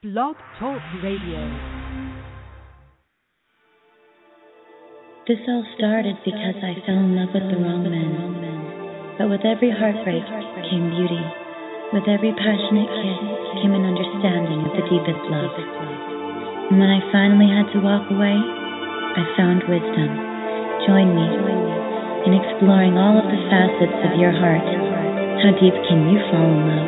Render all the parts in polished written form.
Blog Talk Radio. This all started because I fell in love with the wrong man. But with every heartbreak came beauty. With every passionate kiss came an understanding of the deepest love. And when I finally had to walk away, I found wisdom. Join me in exploring all of the facets of your heart. How deep can you fall in love?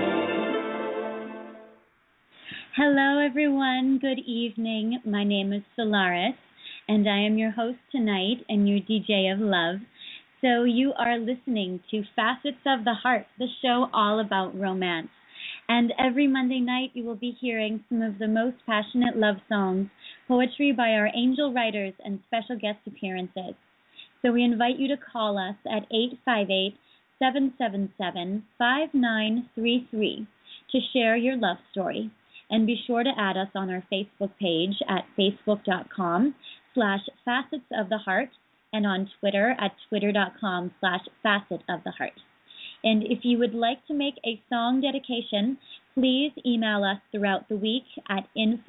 Hello, everyone. Good evening. My name is Solaris, and I am your host tonight and your DJ of love. So you are listening to Facets of the Heart, the show all about romance. And every Monday night you will be hearing some of the most passionate love songs, poetry by our angel writers, and special guest appearances. So we invite you to call us at 858-777-5933 to share your love story. And be sure to add us on our Facebook page at facebook.com/facetsoftheheart and on Twitter at twitter.com/facetoftheheart. And if you would like to make a song dedication, please email us throughout the week at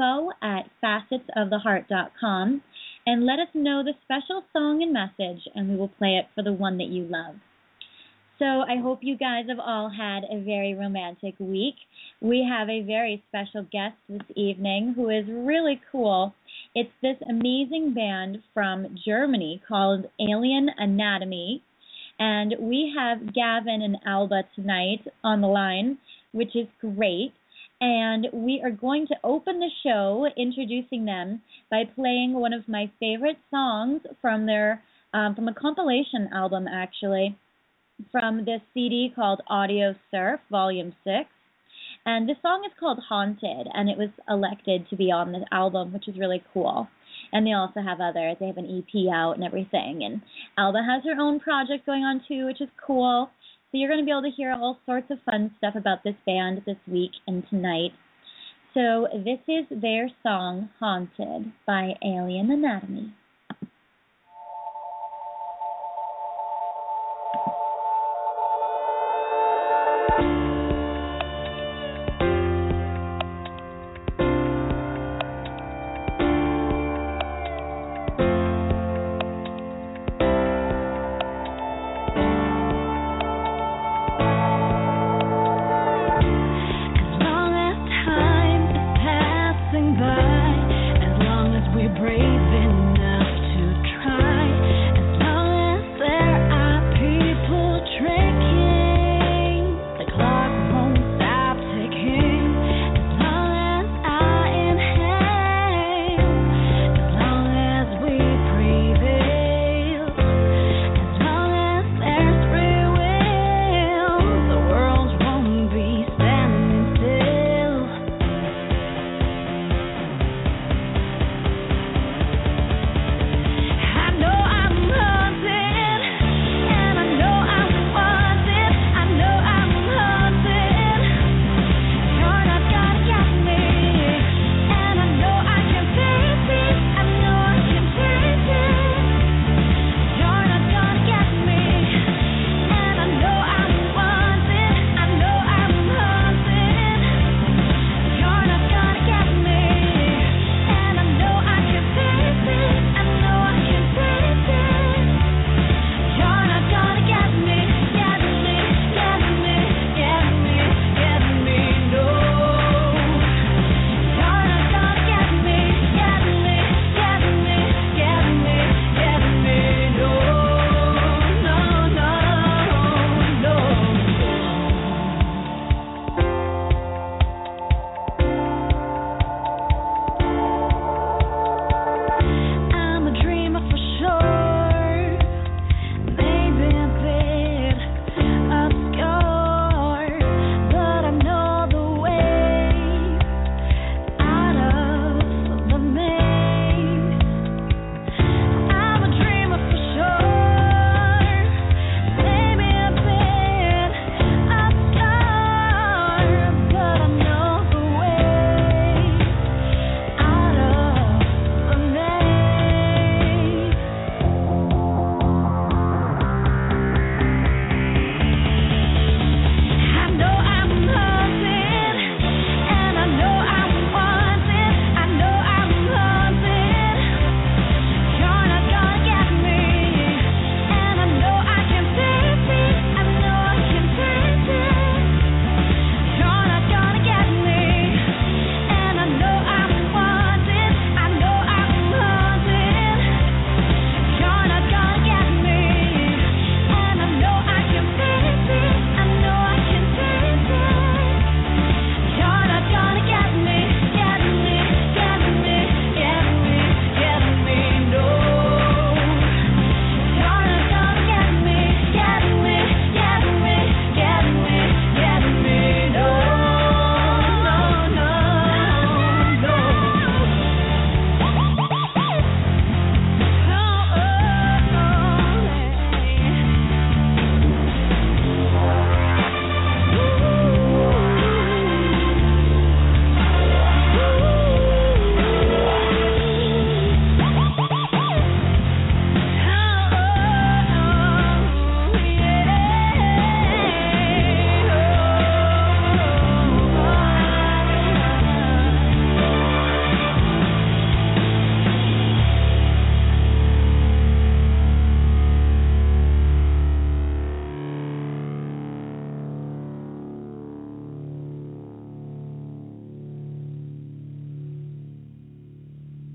info@facetsoftheheart.com and let us know the special song and message, and we will play it for the one that you love. So I hope you guys have all had a very romantic week. We have a very special guest this evening who is really cool. It's this amazing band from Germany called Alien Anatomy. And we have Gavin and Alba tonight on the line, which is great. And we are going to open the show introducing them by playing one of my favorite songs from their from a compilation album, actually, from this CD called Audio Surf, Volume 6. And this song is called Haunted, and it was elected to be on the album, which is really cool. And they also have others. They have an EP out and everything. And Alba has her own project going on, too, which is cool. So you're going to be able to hear all sorts of fun stuff about this band this week and tonight. So this is their song, Haunted, by Alien Anatomy. Brave enough.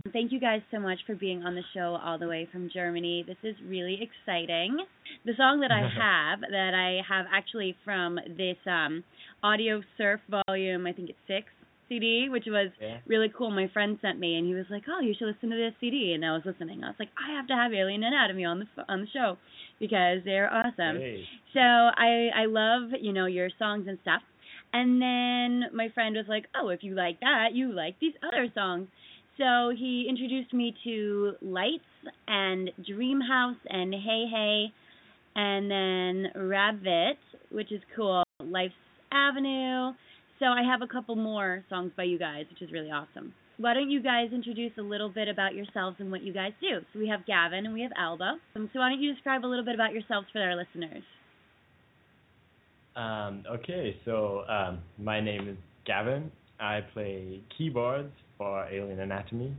Thank you guys so much for being on the show all the way from Germany. This is really exciting. The song that I have actually from this Audio Surf volume, I think it's 6 CD, which was really cool. My friend sent me, and he was like, "Oh, you should listen to this CD." And I was listening. I was like, "I have to have Alien Anatomy on the show because they're awesome." Hey. So I love your songs and stuff. And then my friend was like, "Oh, if you like that, you like these other songs." So he introduced me to Lights and Dreamhouse and Hey Hey, and then Rabbit, which is cool, Life's Avenue. So I have a couple more songs by you guys, which is really awesome. Why don't you guys introduce a little bit about yourselves and what you guys do? So we have Gavin and we have Alba. So why don't you describe a little bit about yourselves for our listeners? Okay, so my name is Gavin. I play keyboards for Alien Anatomy.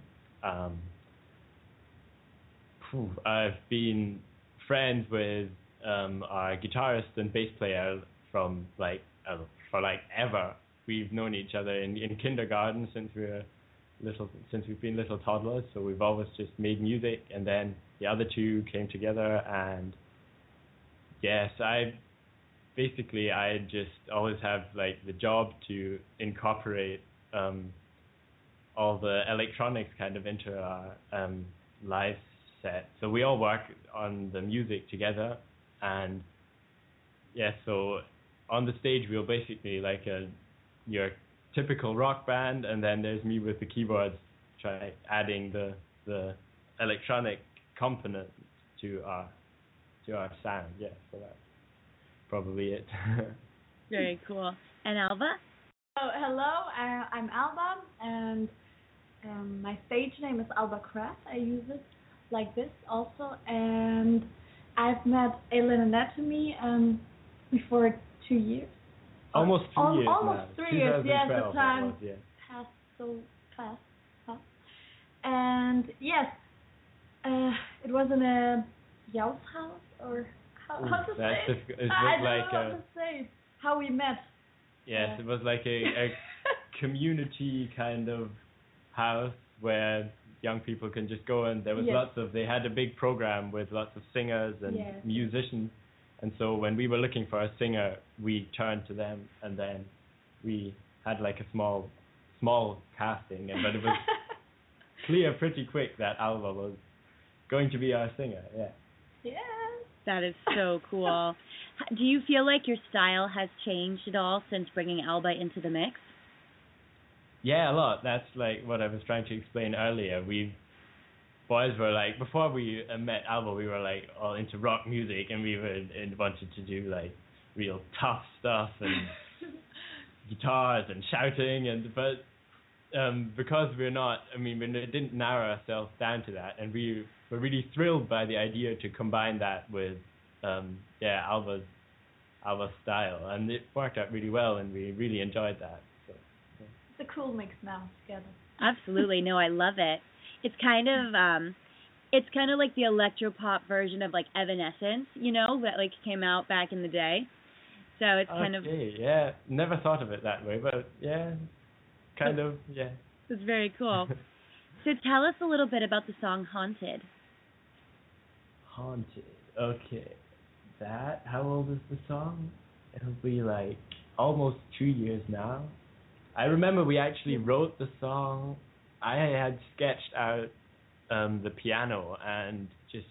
I've been friends with our guitarist and bass player from for ever. We've known each other in kindergarten since we've been little toddlers. So we've always just made music, and then the other two came together. And yes, I just always have the job to incorporate all the electronics kind of into our live set. So we all work on the music together, and so on the stage we're basically like your typical rock band, and then there's me with the keyboards adding the electronic component to our sound. So that's probably it. Very cool. And Alba? Oh, hello, I'm Alba, and my stage name is Alba Craft. I use it like this also, and I've met Alien Anatomy before 2 years. Almost 2 years Almost now. 3 years, yes, the time was, passed so fast. And yes, it was in a Jaus house, or how to say it? I don't know how to say it. How we met. Yes, it was like a community kind of house where young people can just go, and there was they had a big program with lots of singers and musicians, and so when we were looking for a singer, we turned to them, and then we had a small casting, but it was clear pretty quick that Alba was going to be our singer. Yeah. That is so cool. Do you feel like your style has changed at all since bringing Alba into the mix? Yeah, a lot. That's what I was trying to explain earlier. We boys were before we met Alba, we were all into rock music, and we wanted to do real tough stuff and guitars and shouting, but because we're not, we didn't narrow ourselves down to that, and we were really thrilled by the idea to combine that with Alba's style, and it worked out really well, and we really enjoyed that. So, it's a cool mix now together. Absolutely, no, I love it. It's kind of like the electropop version of Evanescence, that came out back in the day. So it's kind of never thought of it that way, but kind of. It's very cool. So tell us a little bit about the song Haunted. Haunted. Okay. How old is the song? It'll be almost 2 years now. I remember we actually wrote the song. I had sketched out the piano and just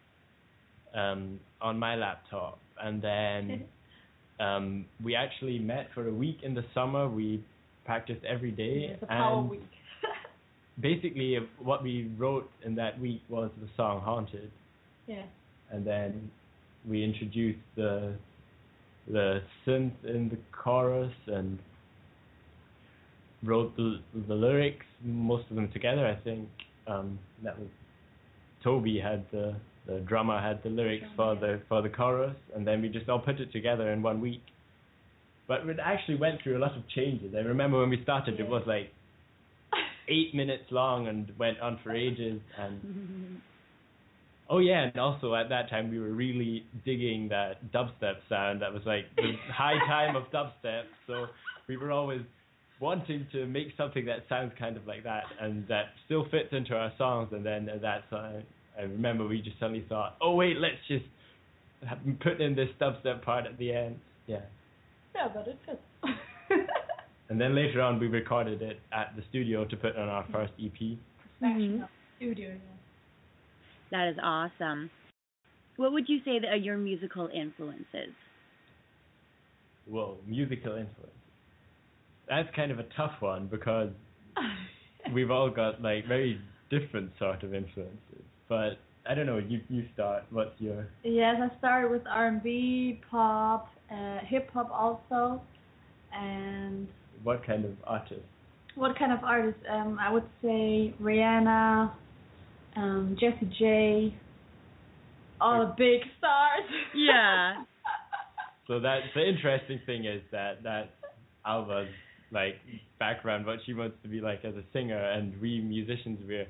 on my laptop, and then we actually met for a week in the summer. We practiced every day. It's a power week. Basically, what we wrote in that week was the song Haunted. Yeah. And then we introduced the synth in the chorus and wrote the lyrics, most of them together, I think. That was Toby had the drummer had the lyrics for the chorus, and then we just all put it together in 1 week. But it actually went through a lot of changes. I remember when we started, it was 8 minutes long and went on for ages. And and also at that time we were really digging that dubstep sound. That was the high time of dubstep. So we were always wanting to make something that sounds kind of like that and that still fits into our songs. And then I remember we just suddenly thought, oh wait, let's just put in this dubstep part at the end. Yeah. Yeah, but it fits. And then later on we recorded it at the studio to put on our first EP. Professional studio. That is awesome. What would you say that are your musical influences? Whoa, musical influence. That's kind of a tough one because we've all got like very different sort of influences. But I don't know, you start. What's your... Yes, I started with R&B, pop, hip-hop also. And... What kind of artist? What kind of artist? I would say Rihanna, Jessie J, all the big stars. Yeah. So that's the interesting thing is that's Alba's like background, what she wants to be like as a singer, and we musicians, we're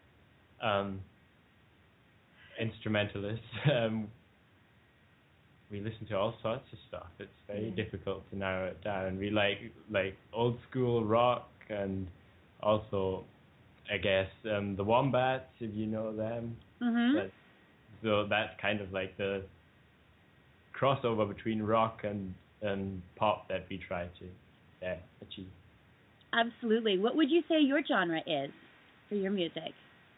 instrumentalists. We listen to all sorts of stuff. It's very difficult to narrow it down. We like old school rock, and also I guess the Wombats, if you know them. So that's kind of like the crossover between rock and pop that we try to achieve. Absolutely. What would you say your genre is for your music?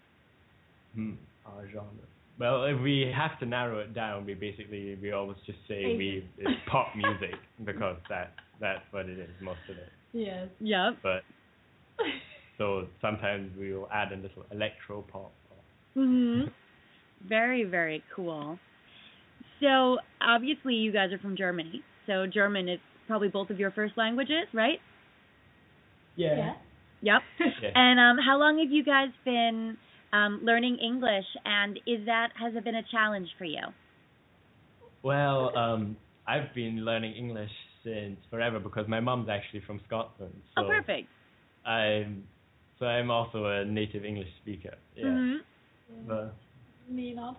Our genre. Well, if we have to narrow it down, we always just say it's pop music because that's what it is, most of it. Yes. Yep. But so sometimes we'll add a little electro pop. Very, very cool. So obviously you guys are from Germany. So German is probably both of your first languages, right? Yeah. Yep. Yeah. And how long have you guys been learning English, and has it been a challenge for you? Well, I've been learning English since forever because my mom's actually from Scotland. So oh, perfect. I'm also a native English speaker. Yeah. But me not.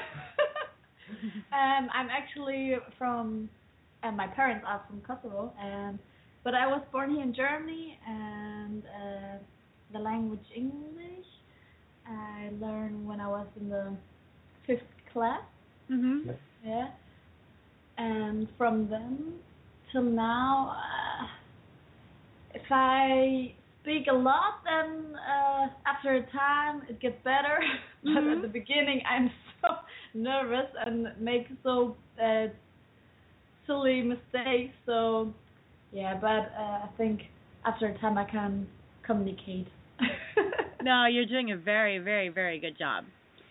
I'm actually from, and my parents are from Kosovo, but I was born here in Germany, and the language English I learned when I was in the 5th class. Yeah. And from then till now, if I speak a lot, then after a time it gets better. But at the beginning I'm so nervous and make so silly mistakes. So yeah, but I think after a time I can communicate. No, you're doing a very, very, very good job.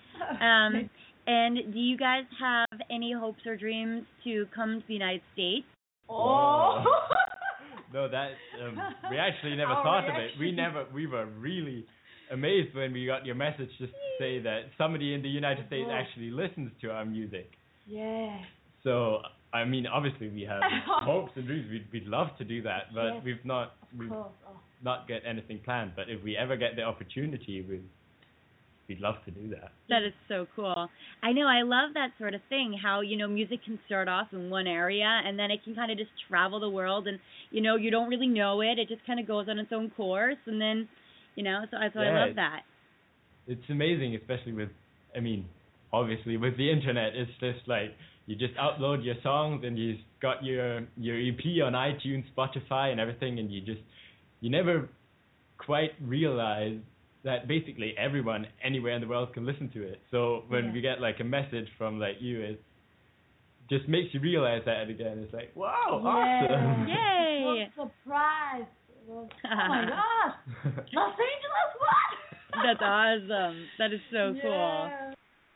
And do you guys have any hopes or dreams to come to the United States? Oh. No, that we actually never thought of it. We were really amazed when we got your message just to say that somebody in the United States actually listens to our music. Yeah. So I mean, obviously we have hopes and dreams. We'd love to do that, but we've not get anything planned. But if we ever get the opportunity, we'd love to do that. That is so cool. I know, I love that sort of thing, how, music can start off in one area and then it can kind of just travel the world and, you don't really know it. It just kind of goes on its own course and then, so I love that. It's amazing, especially with, obviously with the internet, it's just like you just upload your songs and you've got your EP on iTunes, Spotify and everything, and you never quite realize that basically everyone anywhere in the world can listen to it. So when we get like a message from like you, it just makes you realize that again. It's like, wow, awesome. Yay! What a surprise. Oh my gosh. Los Angeles, what? That's awesome. That is so cool. Yeah.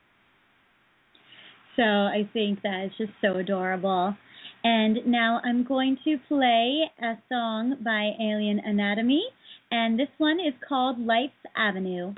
So I think that is just so adorable. And now I'm going to play a song by Alien Anatomy. And this one is called Life's Avenue.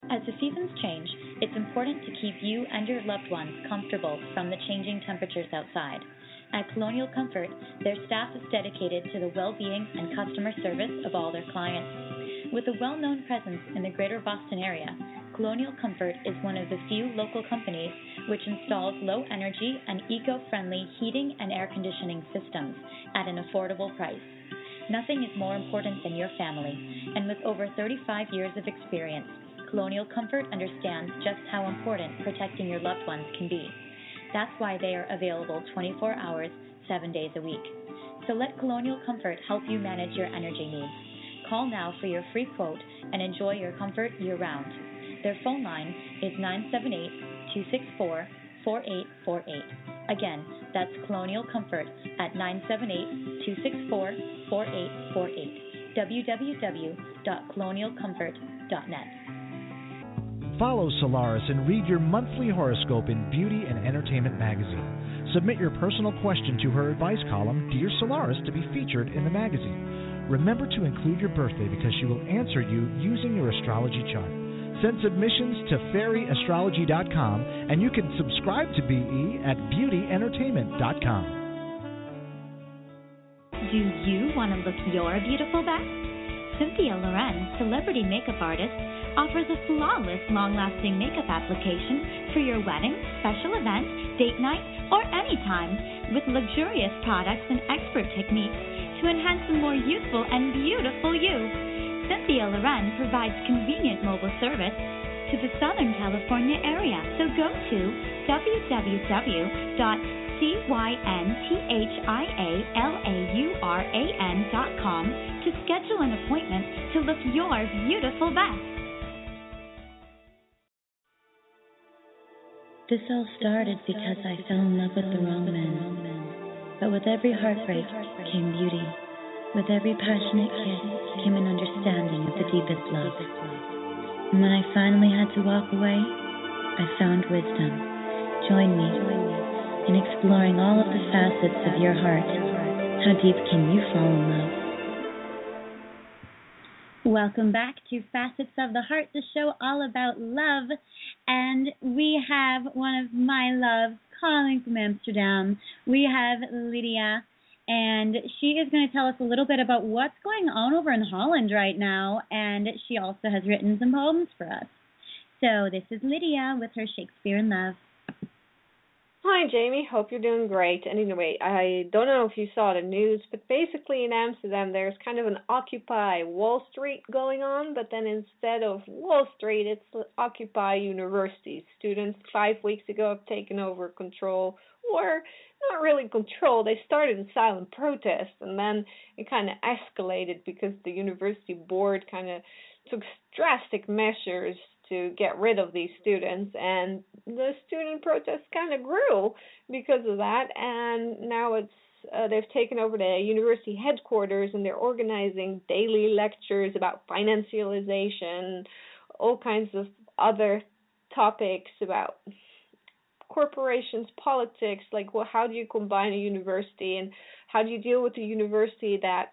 As the seasons change, it's important to keep you and your loved ones comfortable from the changing temperatures outside. At Colonial Comfort, their staff is dedicated to the well-being and customer service of all their clients. With a well-known presence in the greater Boston area, Colonial Comfort is one of the few local companies which installs low-energy and eco-friendly heating and air conditioning systems at an affordable price. Nothing is more important than your family, and with over 35 years of experience, Colonial Comfort understands just how important protecting your loved ones can be. That's why they are available 24 hours, 7 days a week. So let Colonial Comfort help you manage your energy needs. Call now for your free quote and enjoy your comfort year-round. Their phone line is 978-264-4848. Again, that's Colonial Comfort at 978-264-4848. www.colonialcomfort.net. Follow Solaris and read your monthly horoscope in Beauty and Entertainment magazine. Submit your personal question to her advice column, Dear Solaris, to be featured in the magazine. Remember to include your birthday because she will answer you using your astrology chart. Send submissions to fairyastrology.com and you can subscribe to BE at beautyentertainment.com. Do you want to look your beautiful best? Cynthia Loren, celebrity makeup artist, offers a flawless, long-lasting makeup application for your wedding, special event, date night, or anytime, with luxurious products and expert techniques to enhance a more youthful and beautiful you. Cynthia Loren provides convenient mobile service to the Southern California area, so go to www.cynthia.com to schedule an appointment to look your beautiful best. This all started because I fell in love with the wrong man. But with every heartbreak came beauty. With every passionate kiss came an understanding of the deepest love. And when I finally had to walk away, I found wisdom. Join me in exploring all of the facets of your heart. How deep can you fall in love? Welcome back to Facets of the Heart, the show all about love. And we have one of my loves calling from Amsterdam. We have Lydia, and she is going to tell us a little bit about what's going on over in Holland right now. And she also has written some poems for us. So this is Lydia with her Shakespeare in Love. Hi, Jamie. Hope you're doing great. Anyway, I don't know if you saw the news, but basically in Amsterdam there's kind of an Occupy Wall Street going on, but then instead of Wall Street, it's Occupy University. Students 5 weeks ago have taken over control, or not really control. They started a silent protest, and then it kind of escalated because the university board kind of took drastic measures to get rid of these students, and the student protest kind of grew because of that, and now they've taken over the university headquarters, and they're organizing daily lectures about financialization, all kinds of other topics about corporations, politics, like how do you combine a university, and how do you deal with a university that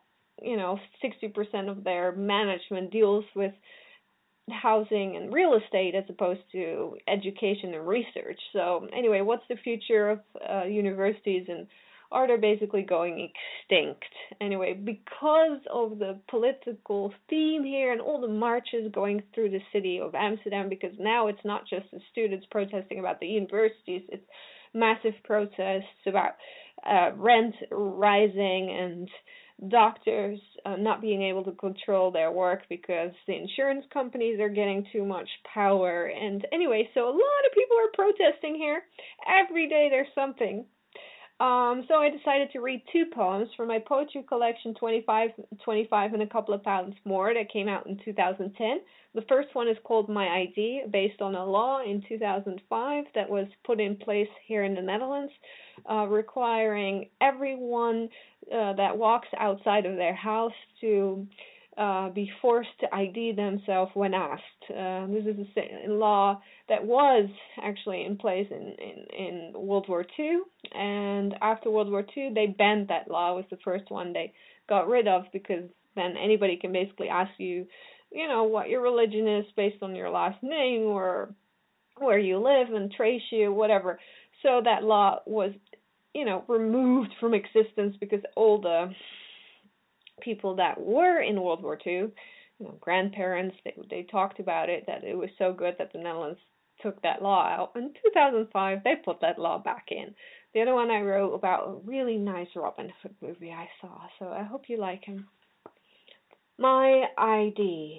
60% of their management deals with housing and real estate as opposed to education and research. So anyway, what's the future of universities, and are they basically going extinct? Anyway, because of the political theme here and all the marches going through the city of Amsterdam, because now it's not just the students protesting about the universities, it's massive protests about rent rising and doctors not being able to control their work because the insurance companies are getting too much power. And anyway, so a lot of people are protesting here. Every day there's something. So I decided to read 2 poems from my poetry collection, 25 and a couple of pounds more, that came out in 2010. The first one is called My ID, based on a law in 2005 that was put in place here in the Netherlands, requiring everyone that walks outside of their house to be forced to ID themselves when asked. This is a law that was actually in place in World War II, and after World War II they banned that law. It was the first one they got rid of, because then anybody can basically ask you what your religion is based on your last name or where you live and trace you, whatever. So that law was, removed from existence because all the people that were in World War II, grandparents, they talked about it, that it was so good that the Netherlands took that law out. In 2005, they put that law back in. The other one I wrote about a really nice Robin Hood movie I saw, so I hope you like him. My ID.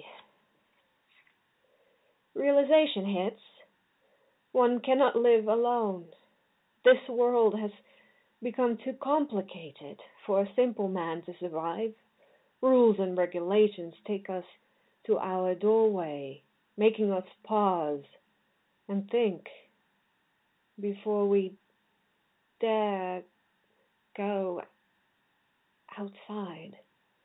Realization hits. One cannot live alone. This world has become too complicated for a simple man to survive. Rules and regulations take us to our doorway, making us pause and think before we dare go outside.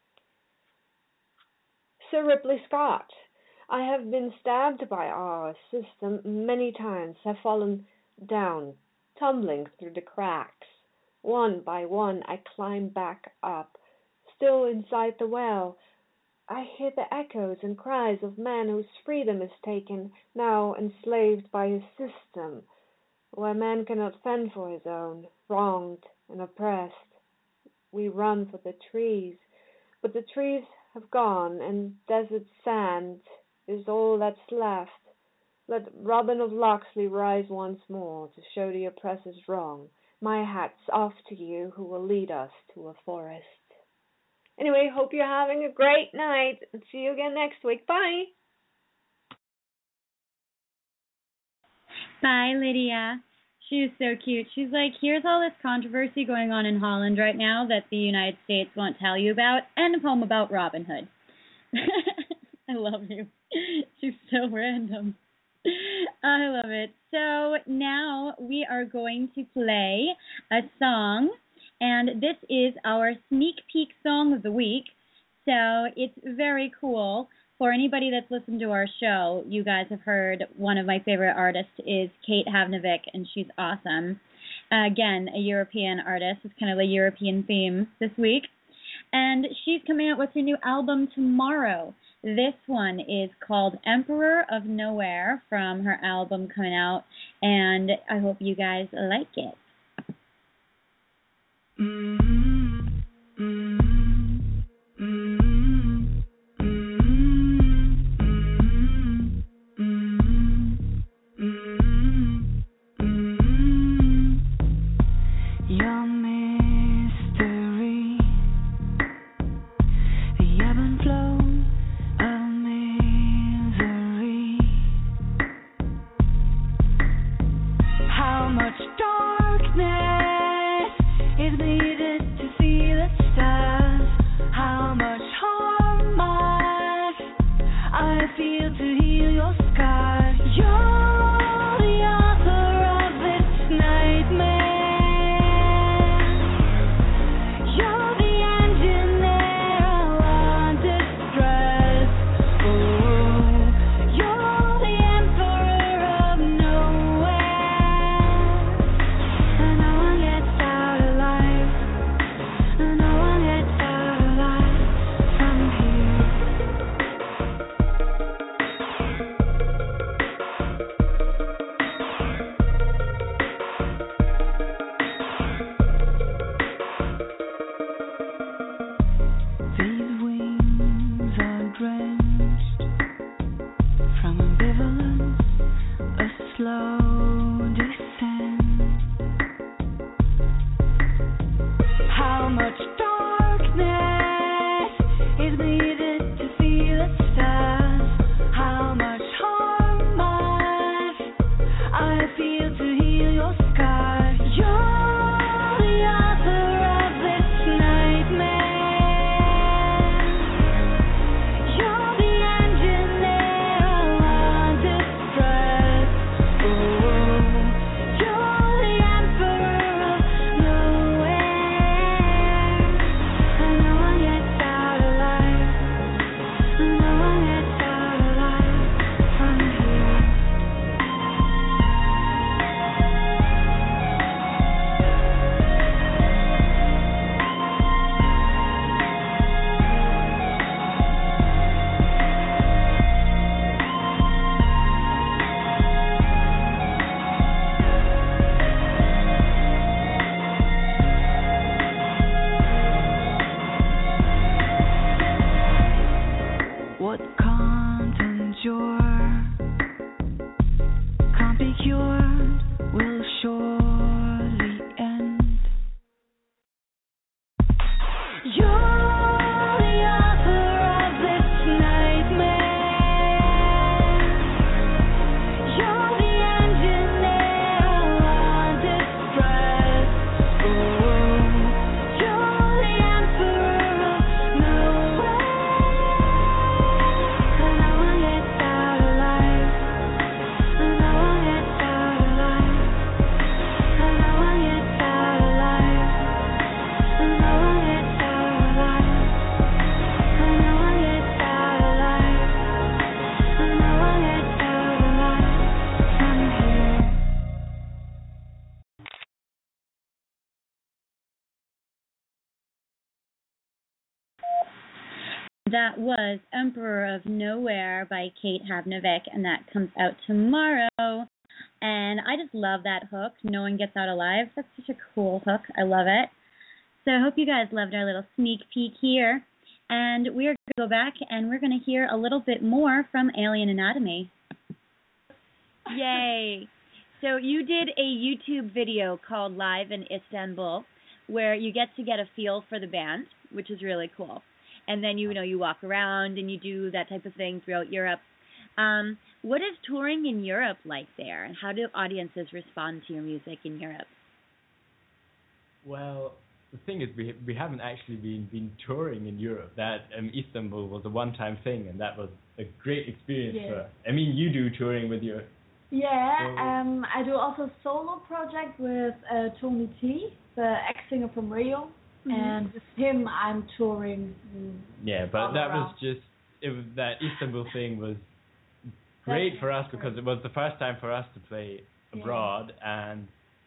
Sir Ripley Scott. I have been stabbed by our system many times, have fallen down, tumbling through the cracks. One by one I climb back up, still inside the well. I hear the echoes and cries of men whose freedom is taken, now enslaved by his system, where man cannot fend for his own, wronged and oppressed. We run for the trees, but the trees have gone, and desert sand is all that's left. Let Robin of Locksley rise once more to show the oppressors wrong. My hat's off to you who will lead us to a forest. Anyway, hope you're having a great night, and see you again next week. Bye! Bye, Lydia. She was so cute. She's like, here's all this controversy going on in Holland right now that the United States won't tell you about, and a poem about Robin Hood. I love you. She's so random. I love it. So now we are going to play a song, and this is our sneak peek song of the week. So it's very cool. For anybody that's listened to our show, you guys have heard one of my favorite artists is Kate Havnevik, and she's awesome. Again, a European artist. It's kind of a European theme this week. And she's coming out with her new album tomorrow. This one is called Emperor of Nowhere from her album coming out, and I hope you guys like it. sure can't be cured, will surely end. You're the author of this nightmare. You're the engineer on distress. Oh, you're the emperor of nowhere. And no one gets out alive. And no one gets out alive. And no one gets out alive. And no one gets out alive. And no one gets out alive. And no one gets out alive from here. That was Emperor of Nowhere by Kate Havnevik, and that comes out tomorrow. And I just love that hook, No One Gets Out Alive. That's such a cool hook. I love it. So I hope you guys loved our little sneak peek here. And we're going to go back and we're going to hear a little bit more from Alien Anatomy. Yay. So you did a YouTube video called Live in Istanbul, where you get a feel for the band, which is really cool. And then, you walk around and you do that type of thing throughout Europe. What is touring in Europe like there? And how do audiences respond to your music in Europe? Well, the thing is, we haven't actually been touring in Europe. That Istanbul was a one-time thing, and that was a great experience for us. I mean, you do touring with your... Yeah, I do also a solo project with Tony T, the ex-singer from Rio. And with him, I'm touring. Yeah, but that was that Istanbul thing was great for us because it was the first time for us to play abroad, and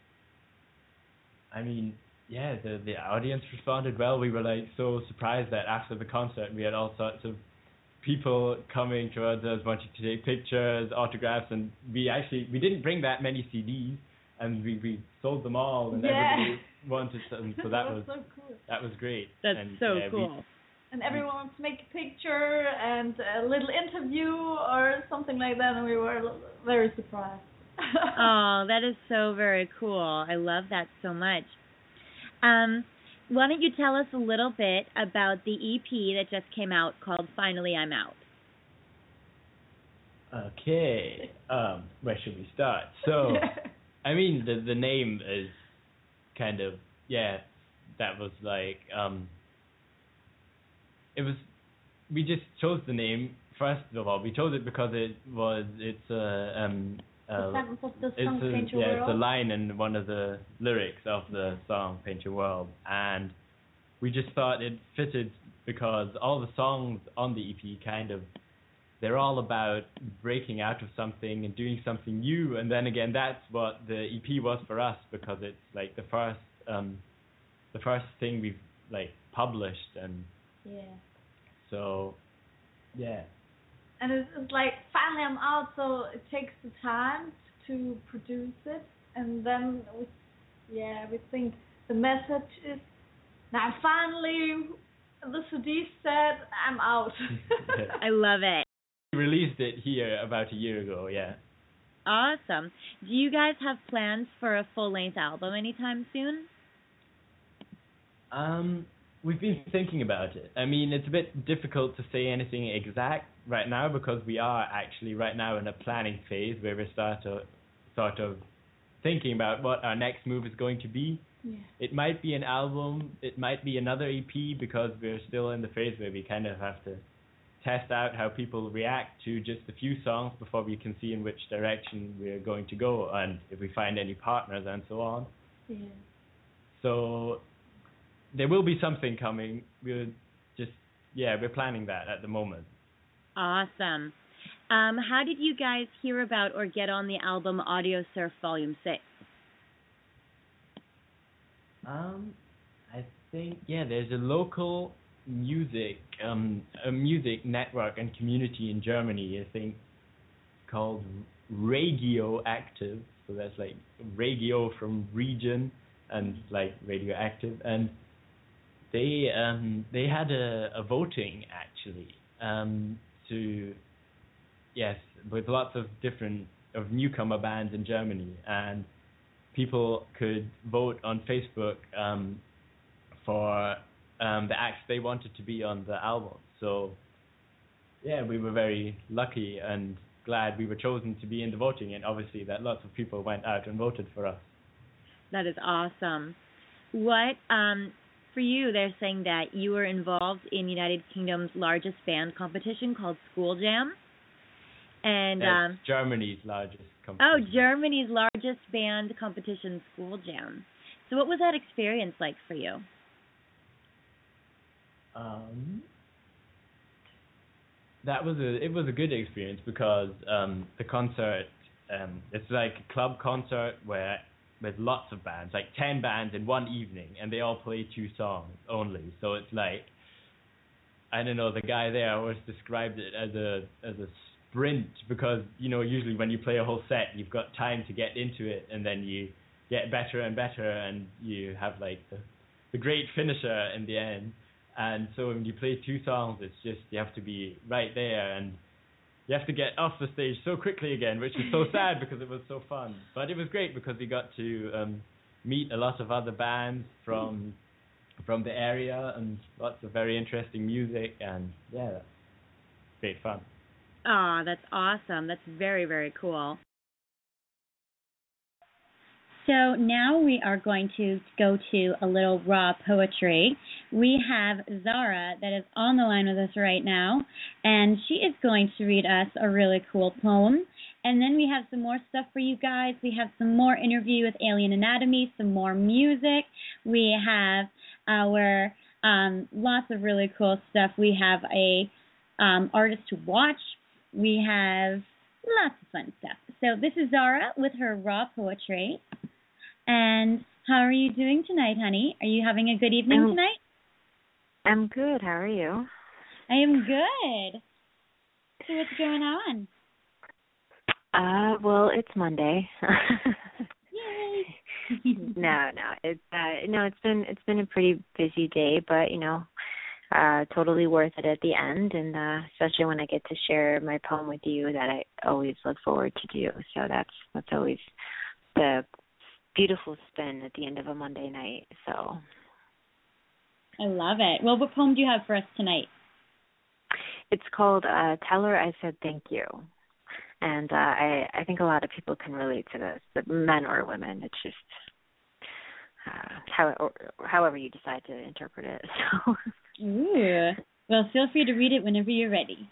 I mean, the audience responded well. We were like so surprised that after the concert we had all sorts of people coming towards us wanting to take pictures, autographs, and we didn't bring that many CDs, and we sold them all, and everybody wanted some, so that was so cool. That was great. That's so cool. And everyone wants to make a picture and a little interview or something like that, and we were very surprised. Oh, that is so very cool. I love that so much. Why don't you tell us a little bit about the EP that just came out called Finally I'm Out? Okay. Where should we start? So, I mean, the name is kind of, that was like, we just chose the name, first of all. We chose it because it's the sentence of the song Paint Your World. It's a line in one of the lyrics of the song Paint Your World, and we just thought it fitted because all the songs on the EP they're all about breaking out of something and doing something new, and then again that's what the EP was for us because it's like the first thing we've like published, and so and it's like finally I'm out, so it takes the time to produce it, and then we think the message is now finally the CD said I'm out. I love it. We released it here about a year ago. Awesome. Do you guys have plans for a full-length album anytime soon? We've been thinking about it. I mean, it's a bit difficult to say anything exact right now because we are actually right now in a planning phase where we start to sort of thinking about what our next move is going to be. It might be an album, it might be another EP because we're still in the phase where we kind of have to test out how people react to just a few songs before we can see in which direction we're going to go and if we find any partners and so on. So there will be something coming. We're planning that at the moment. Awesome. How did you guys hear about or get on the album Audio Surf Volume 6? I think there's a local music network and community in Germany, I think, called Radioactive. So that's like radio from region and like radioactive, and they had a voting actually to yes, with lots of newcomer bands in Germany, and people could vote on Facebook for the acts they wanted to be on the album. So yeah, we were very lucky and glad we were chosen to be in the voting, and obviously that lots of people went out and voted for us. That is awesome. What for you? They're saying that you were involved in United Kingdom's largest band competition called School Jam, and That's Germany's largest oh, competition. Germany's largest band competition, School Jam. So, what was that experience like for you? It was a good experience because the concert, it's like a club concert with lots of bands, like 10 bands in one evening, and they all play 2 songs only. So it's like, I don't know, the guy there always described it as a sprint, because usually when you play a whole set, you've got time to get into it, and then you get better and better, and you have like the great finisher in the end. And so when you play 2 songs, it's just, you have to be right there, and you have to get off the stage so quickly again, which is so sad because it was so fun. But it was great because we got to meet a lot of other bands from the area, and lots of very interesting music, and yeah, great fun. Ah, that's awesome. That's very, very cool. So now we are going to go to a little raw poetry. We have Zara that is on the line with us right now, and she is going to read us a really cool poem. And then we have some more stuff for you guys. We have some more interview with Alien Anatomy, some more music. We have our lots of really cool stuff. We have a artist to watch. We have lots of fun stuff. So this is Zara with her raw poetry. And how are you doing tonight, honey? Are you having a good evening tonight? I'm good. How are you? I am good. So what's going on? Well, it's Monday. Yay! No, it's been a pretty busy day, but totally worth it at the end, and especially when I get to share my poem with you that I always look forward to do. So that's always the beautiful spin at the end of a Monday night. So I love it. Well, what poem do you have for us tonight? It's called Tell Her I Said Thank You. And I think a lot of people can relate to this, but men or women. It's just however you decide to interpret it. So. Ooh. Well, feel free to read it whenever you're ready.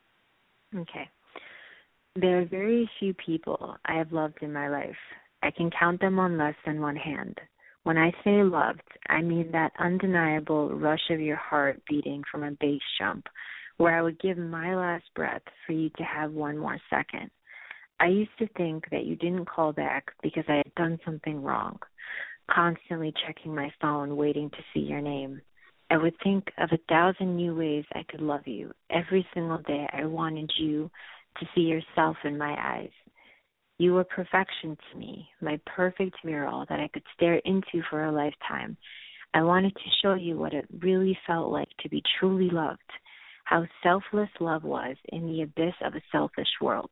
Okay. There are very few people I have loved in my life. I can count them on less than one hand. When I say loved, I mean that undeniable rush of your heart beating from a base jump, where I would give my last breath for you to have one more second. I used to think that you didn't call back because I had done something wrong, constantly checking my phone, waiting to see your name. I would think of 1,000 new ways I could love you. Every single day I wanted you to see yourself in my eyes. You were perfection to me, my perfect mural that I could stare into for a lifetime. I wanted to show you what it really felt like to be truly loved, how selfless love was in the abyss of a selfish world.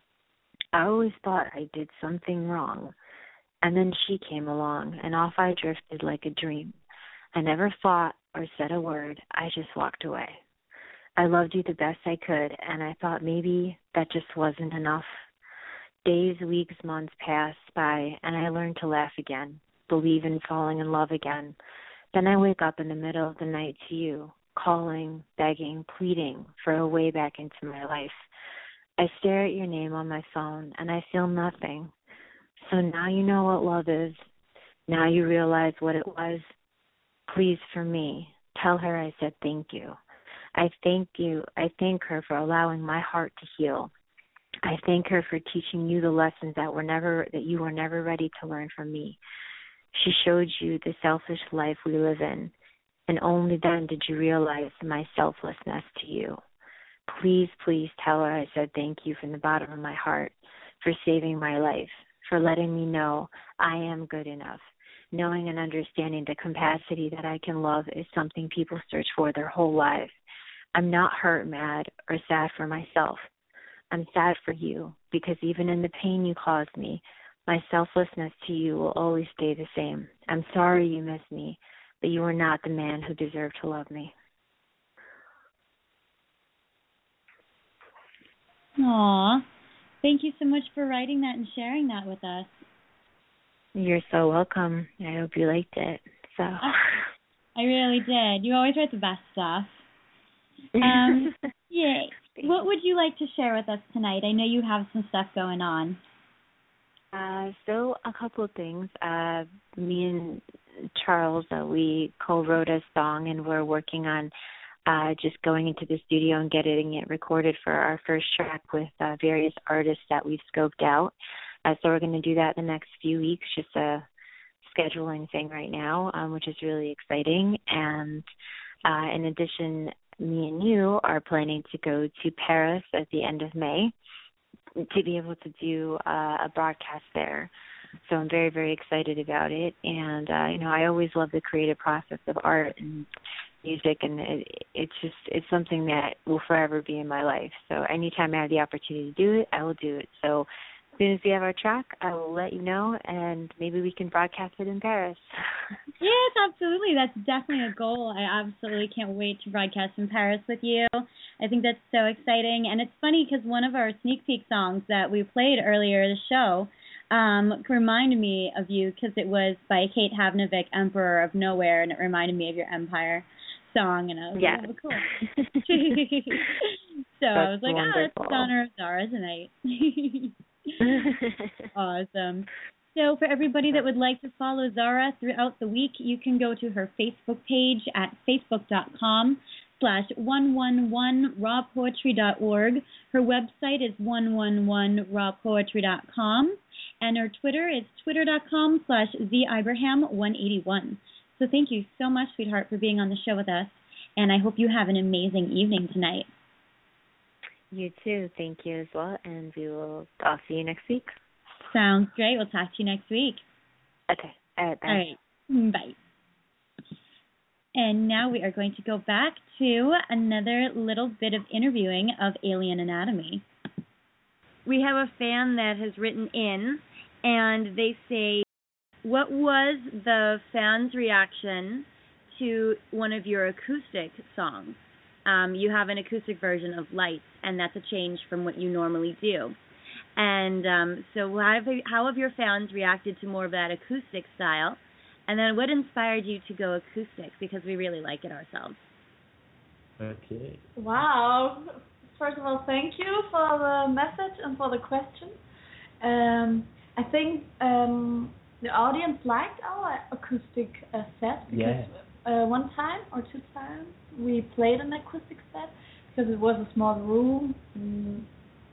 I always thought I did something wrong, and then she came along, and off I drifted like a dream. I never fought or said a word. I just walked away. I loved you the best I could, and I thought maybe that just wasn't enough. Days, weeks, months passed by, and I learned to laugh again, believe in falling in love again. Then I wake up in the middle of the night to you, calling, begging, pleading for a way back into my life. I stare at your name on my phone, and I feel nothing. So now you know what love is. Now you realize what it was. Please, for me, tell her I said thank you. I thank you. I thank her for allowing my heart to heal. I thank her for teaching you the lessons that you were never ready to learn from me. She showed you the selfish life we live in, and only then did you realize my selflessness to you. Please, please tell her I said thank you from the bottom of my heart for saving my life, for letting me know I am good enough. Knowing and understanding the capacity that I can love is something people search for their whole lives. I'm not hurt, mad, or sad for myself. I'm sad for you, because even in the pain you caused me, my selflessness to you will always stay the same. I'm sorry you miss me, but you are not the man who deserved to love me. Aw, thank you so much for writing that and sharing that with us. You're so welcome. I hope you liked it. So I really did. You always write the best stuff. Yay. What would you like to share with us tonight? I know you have some stuff going on. So a couple of things. Me and Charles, we co-wrote a song, and we're working on just going into the studio and getting it recorded for our first track with various artists that we've scoped out. So we're going to do that the next few weeks, just a scheduling thing right now, which is really exciting. And in addition, me and you are planning to go to Paris at the end of May to be able to do a broadcast there. So I'm very, very excited about it. And, I always love the creative process of art and music, and it's something that will forever be in my life. So anytime I have the opportunity to do it, I will do it. So as soon as we have our track, I will let you know, and maybe we can broadcast it in Paris. Yes, absolutely. That's definitely a goal. I absolutely can't wait to broadcast in Paris with you. I think that's so exciting. And it's funny because one of our sneak peek songs that we played earlier in the show reminded me of you, because it was by Kate Havnevik, Emperor of Nowhere, and it reminded me of your Empire song, and I was like, oh, cool. So I was like, wonderful. That's in honor of Zara tonight. Awesome. So for everybody that would like to follow Zara throughout the week, you can go to her Facebook page at facebook.com/111rawpoetry.org. Her website is 111rawpoetry.com, and her Twitter is twitter.com/zibraham181. So thank you so much, sweetheart, for being on the show with us, and I hope you have an amazing evening tonight. You too. Thank you as well, and I'll see you next week. Sounds great. We'll talk to you next week. Okay. All right. Bye. All right. Bye. And now we are going to go back to another little bit of interviewing of Alien Anatomy. We have a fan that has written in, and they say, what was the fan's reaction to one of your acoustic songs? You have an acoustic version of Lights, and that's a change from what you normally do. And so how have your fans reacted to more of that acoustic style? And then what inspired you to go acoustic? Because we really like it ourselves. Okay. Wow. First of all, thank you for the message and for the question. I think the audience liked our acoustic set, because one time or two times we played an acoustic set because it was a small room. And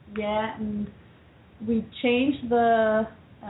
we changed the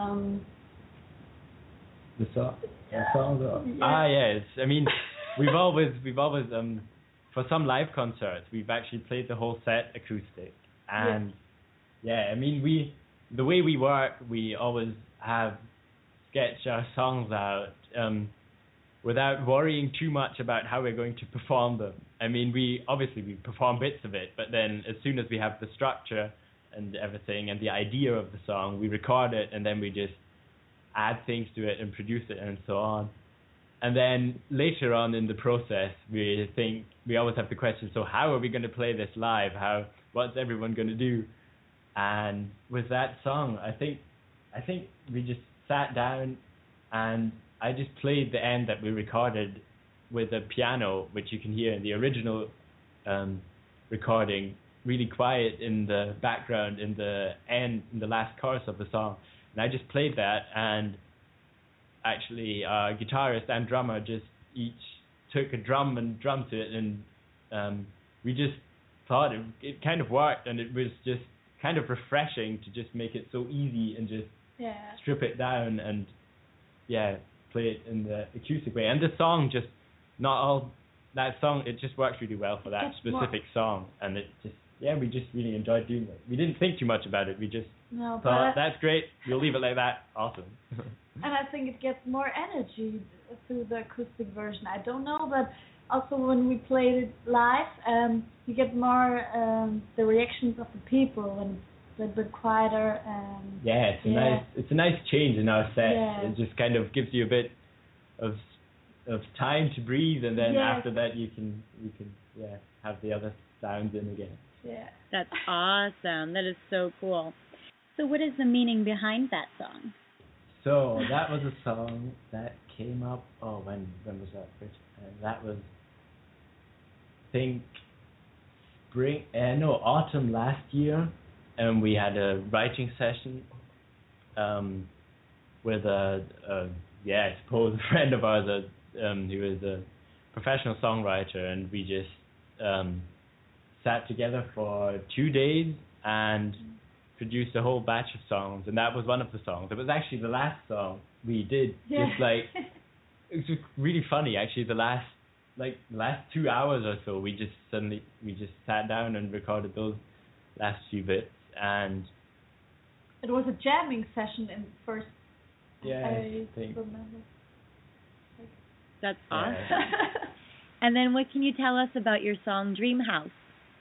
song. Yes. I mean, we've always for some live concerts we've actually played the whole set acoustic, and I mean the way we work, we always have sketched our songs out without worrying too much about how we're going to perform them. I mean, we perform bits of it, but then as soon as we have the structure and everything and the idea of the song, we record it, and then we just add things to it and produce it and so on. And then later on in the process, we always have the question, so how are we going to play this live? What's everyone going to do? And with that song, I think we just sat down, and I just played the end that we recorded with a piano, which you can hear in the original recording, really quiet in the background in the last chorus of the song. And I just played that, and actually our guitarist and drummer just each took a drum and drummed to it, and we just thought it kind of worked, and it was just kind of refreshing to just make it so easy and just strip it down and play it in the acoustic way. And the song it just works really well for that specific song, and it just we just really enjoyed doing it. We didn't think too much about it. We just thought, that's great, we'll leave it like that. Awesome. And I think it gets more energy through the acoustic version. I don't know, but also when we played it live, you get more the reactions of the people when it's a little bit quieter. Yeah, it's a nice change in our set. Yeah. It just kind of gives you a bit of time to breathe, and then after that you can have the other sounds in again. Yeah. That's awesome. That is so cool. So what is the meaning behind that song? So that was a song that came up. Oh, when was that? That was, I think, autumn last year, and we had a writing session with I suppose a friend of ours who is a professional songwriter, and we just sat together for 2 days and produced a whole batch of songs, and that was one of the songs. It was actually the last song we did. Yeah. Just like, it was really funny actually. The last 2 hours or so, we just sat down and recorded those last few bits, and it was a jamming session in first. Yeah, I think. remember. That's awesome. And then what can you tell us about your song Dream House?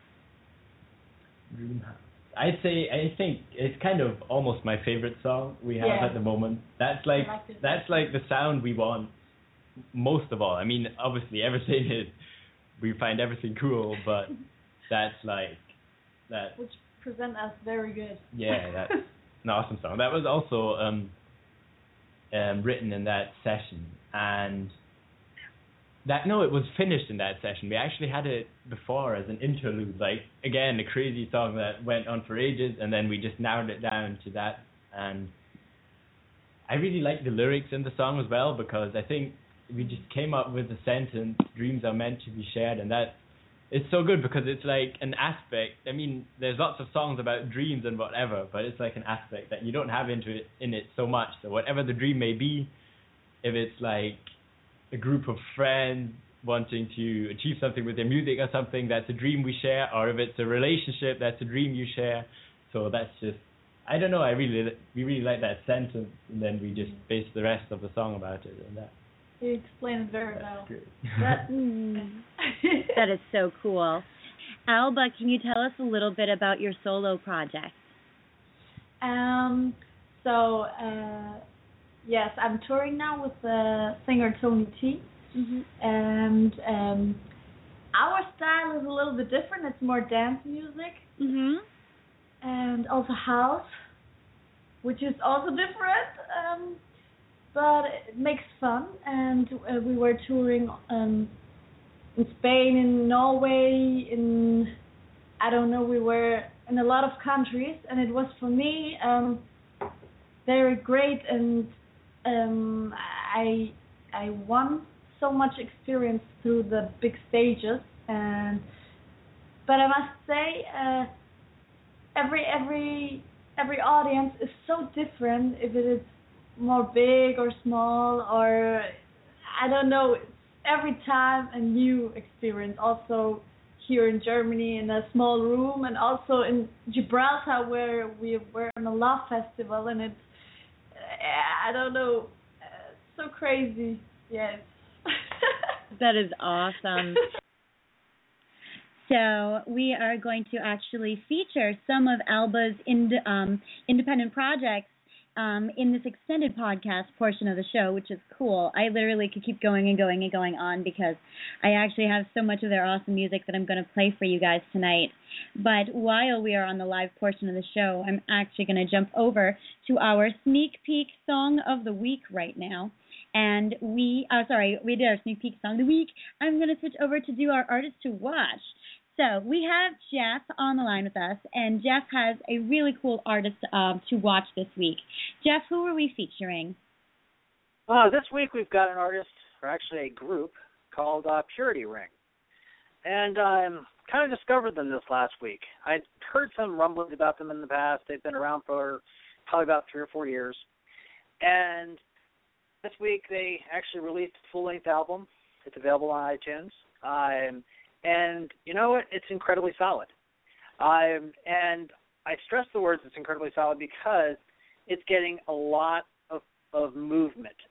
Dream House. I think it's kind of almost my favorite song we have at the moment. That's like the sound we want most of all. I mean, obviously everything is, we find everything cool, but that's like that. Which present us very good. Yeah, that's an awesome song. That was also written in that session, and it was finished in that session. We actually had it before as an interlude, like, again, a crazy song that went on for ages, and then we just narrowed it down to that. And I really like the lyrics in the song as well, because I think we just came up with the sentence, dreams are meant to be shared, and that it's so good because it's like an aspect. I mean, there's lots of songs about dreams and whatever, but it's like an aspect that you don't have in it so much. So whatever the dream may be, if it's like a group of friends wanting to achieve something with their music or something, that's a dream we share. Or if it's a relationship, that's a dream you share. So that's just, I don't know, we really like that sentence, and then we just base the rest of the song about it, and that. You explained it very well. That is so cool. Alba, can you tell us a little bit about your solo project? Yes, I'm touring now with the singer Tony T. Mm-hmm. And our style is a little bit different. It's more dance music. Mm-hmm. And also house, which is also different. But it makes fun. And we were touring in Spain, in Norway, we were in a lot of countries. And it was, for me, very great, and I won so much experience through the big stages, but I must say every audience is so different, if it is more big or small, or I don't know. It's every time a new experience. Also here in Germany in a small room, and also in Gibraltar where we were on a love festival, and it's I don't know, so crazy. Yes. That is awesome. So we are going to actually feature some of Alba's independent projects in this extended podcast portion of the show, which is cool. I literally could keep going and going and going on, because I actually have so much of their awesome music that I'm going to play for you guys tonight. But while we are on the live portion of the show, I'm actually going to jump over to our sneak peek song of the week right now. And we did our sneak peek song of the week. I'm going to switch over to do our artist to watch. So we have Jeff on the line with us, and Jeff has a really cool artist to watch this week. Jeff, who are we featuring? This week we've got an artist, or actually a group, called Purity Ring. And I kind of discovered them this last week. I'd heard some rumblings about them in the past. They've been around for probably about 3 or 4 years. And this week they actually released a full-length album. It's available on iTunes. And you know what? It's incredibly solid. And I stress the words it's incredibly solid because it's getting a lot of movement.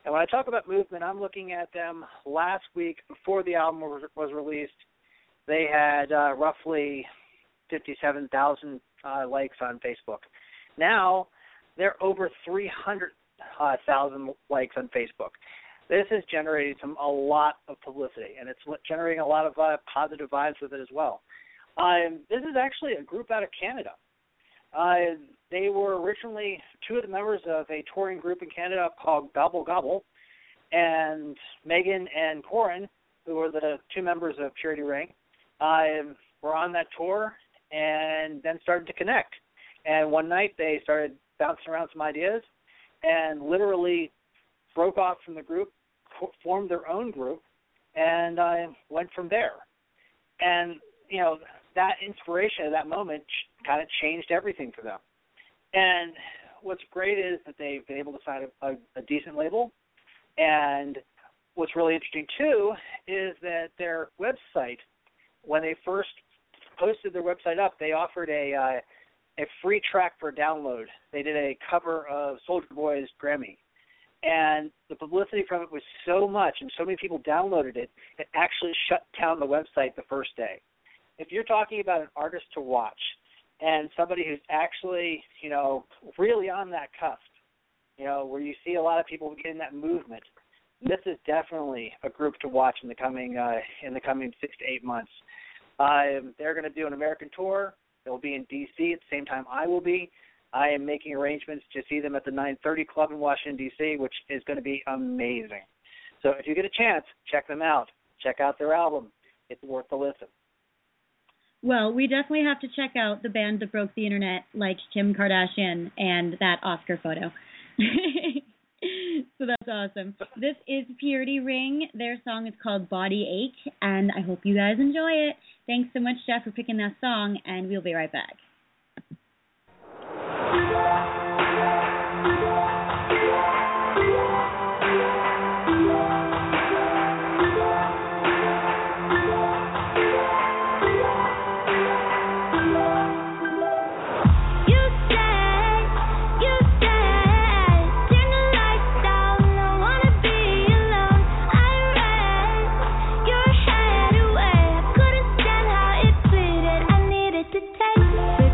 And when I talk about movement, I'm looking at them last week before the album was released. They had roughly 57,000 likes on Facebook. Now they're over 300,000 likes on Facebook. This has generated a lot of publicity, and it's generating a lot of positive vibes with it as well. This is actually a group out of Canada. They were originally two of the members of a touring group in Canada called Gobble Gobble, and Megan and Corin, who were the two members of Purity Ring, were on that tour and then started to connect. And one night they started bouncing around some ideas and literally broke off from the group, formed their own group, and went from there. And, you know, that inspiration at that moment kind of changed everything for them. And what's great is that they've been able to sign a decent label. And what's really interesting, too, is that their website, when they first posted their website up, they offered a free track for download. They did a cover of Soulja Boy's Grammy. And the publicity from it was so much and so many people downloaded it, it actually shut down the website the first day. If you're talking about an artist to watch and somebody who's actually, you know, really on that cusp, you know, where you see a lot of people getting that movement, this is definitely a group to watch in the coming 6 to 8 months. They're going to do an American tour. They'll be in D.C. at the same time I will be. I am making arrangements to see them at the 930 Club in Washington, D.C., which is going to be amazing. So if you get a chance, check them out. Check out their album. It's worth a listen. Well, we definitely have to check out the band that broke the internet, like Kim Kardashian and that Oscar photo. So that's awesome. This is Purity Ring. Their song is called Body Ache, and I hope you guys enjoy it. Thanks so much, Jeff, for picking that song, and we'll be right back. Your head away, I couldn't stand how it fitted. I needed to take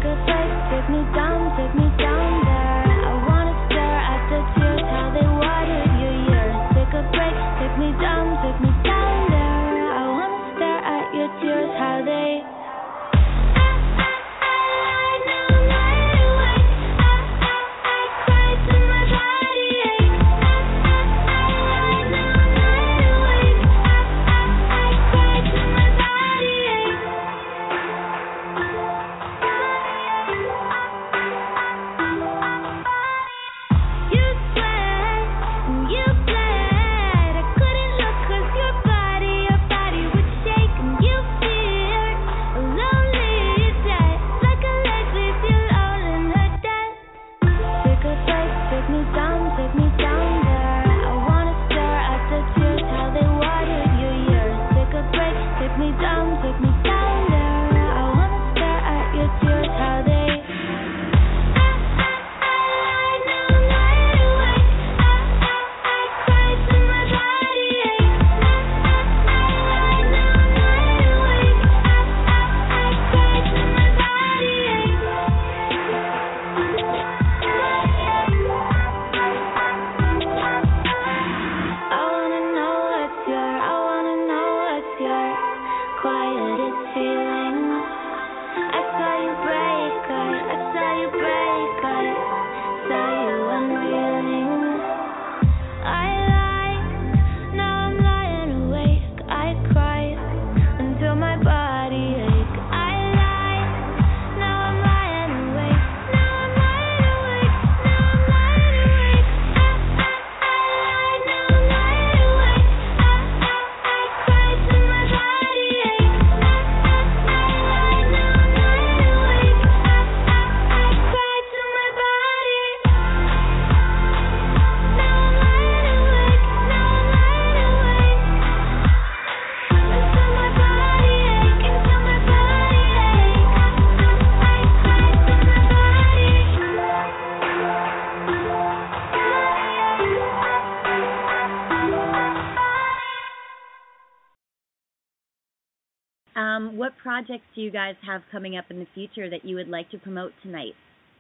what projects do you guys have coming up in the future that you would like to promote tonight?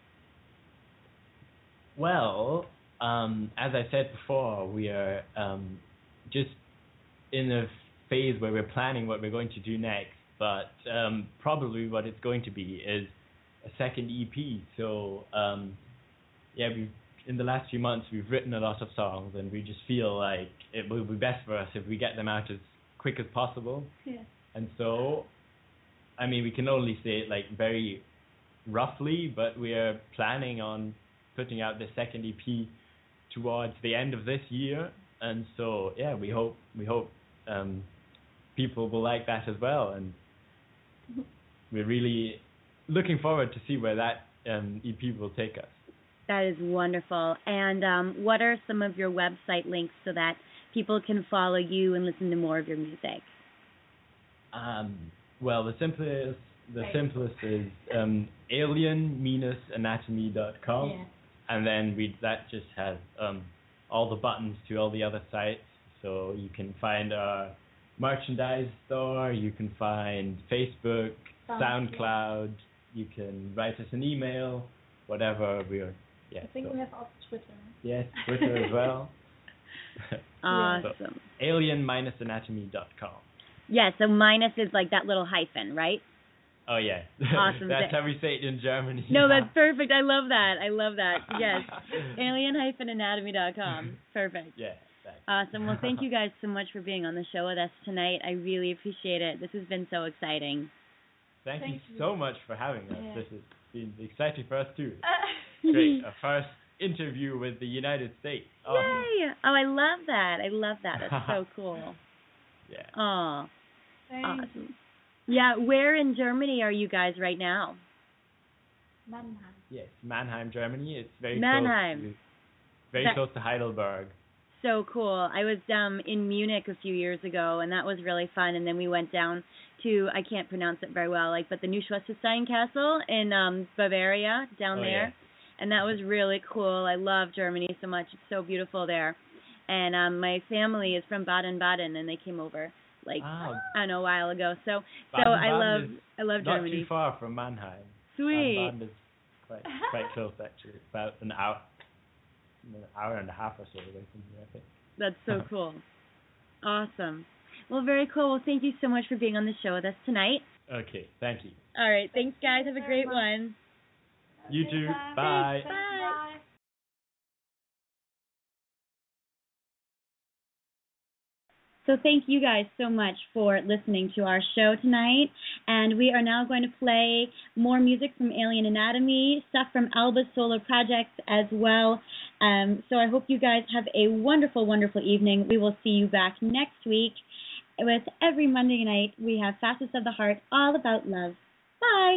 Well, as I said before, we are just in a phase where we're planning what we're going to do next, but probably what it's going to be is a second EP. So, in the last few months, we've written a lot of songs, and we just feel like it will be best for us if we get them out as quick as possible. Yeah. And so, I mean, we can only say it like very roughly, but we are planning on putting out the second EP towards the end of this year. And so, yeah, we hope people will like that as well. And we're really looking forward to see where that EP will take us. That is wonderful. And what are some of your website links so that people can follow you and listen to more of your music? Well, the simplest is alien-anatomy.com, Yeah. and then that just has all the buttons to all the other sites. So you can find our merchandise store, you can find Facebook, SoundCloud, you can write us an email, whatever we're. Yeah, I think we have also Twitter. Yes, Twitter as well. Awesome. So, alien-anatomy.com. Yeah, so minus is like that little hyphen, right? Oh, yeah. Awesome. That's how we say it in Germany. No, that's perfect. I love that. Yes. alien-anatomy.com. Perfect. Yeah. Thanks. Awesome. Well, thank you guys so much for being on the show with us tonight. I really appreciate it. This has been so exciting. Thank you so much for having us. Yeah. This has been exciting for us, too. Great. Our first interview with the United States. Awesome. Yay! Oh, I love that. That's so cool. Yeah. Oh, Thanks. awesome. Yeah, where in Germany are you guys right now? Mannheim. Yes, Mannheim, Germany. It's very Mannheim. close to Heidelberg. So cool. I was in Munich a few years ago, and that was really fun. And then we went down to, I can't pronounce it very well, but the Neuschwanstein Castle in Bavaria down there. Yeah. And that was really cool. I love Germany so much. It's so beautiful there. And my family is from Baden-Baden, and they came over I don't know, a while ago. So I love Germany. Not too far from Mannheim. Sweet. Baden is quite close actually. About an hour and a half or so away from here, I think. That's so cool. Awesome. Well, very cool. Well, thank you so much for being on the show with us tonight. Okay, thank you. All right. Thanks, guys. Have a great one. You too. Bye. Bye. So thank you guys so much for listening to our show tonight. And we are now going to play more music from Alien Anatomy, stuff from Alba's solo projects as well. So I hope you guys have a wonderful, wonderful evening. We will see you back next week. With every Monday night, we have Facets of the Heart, all about love. Bye.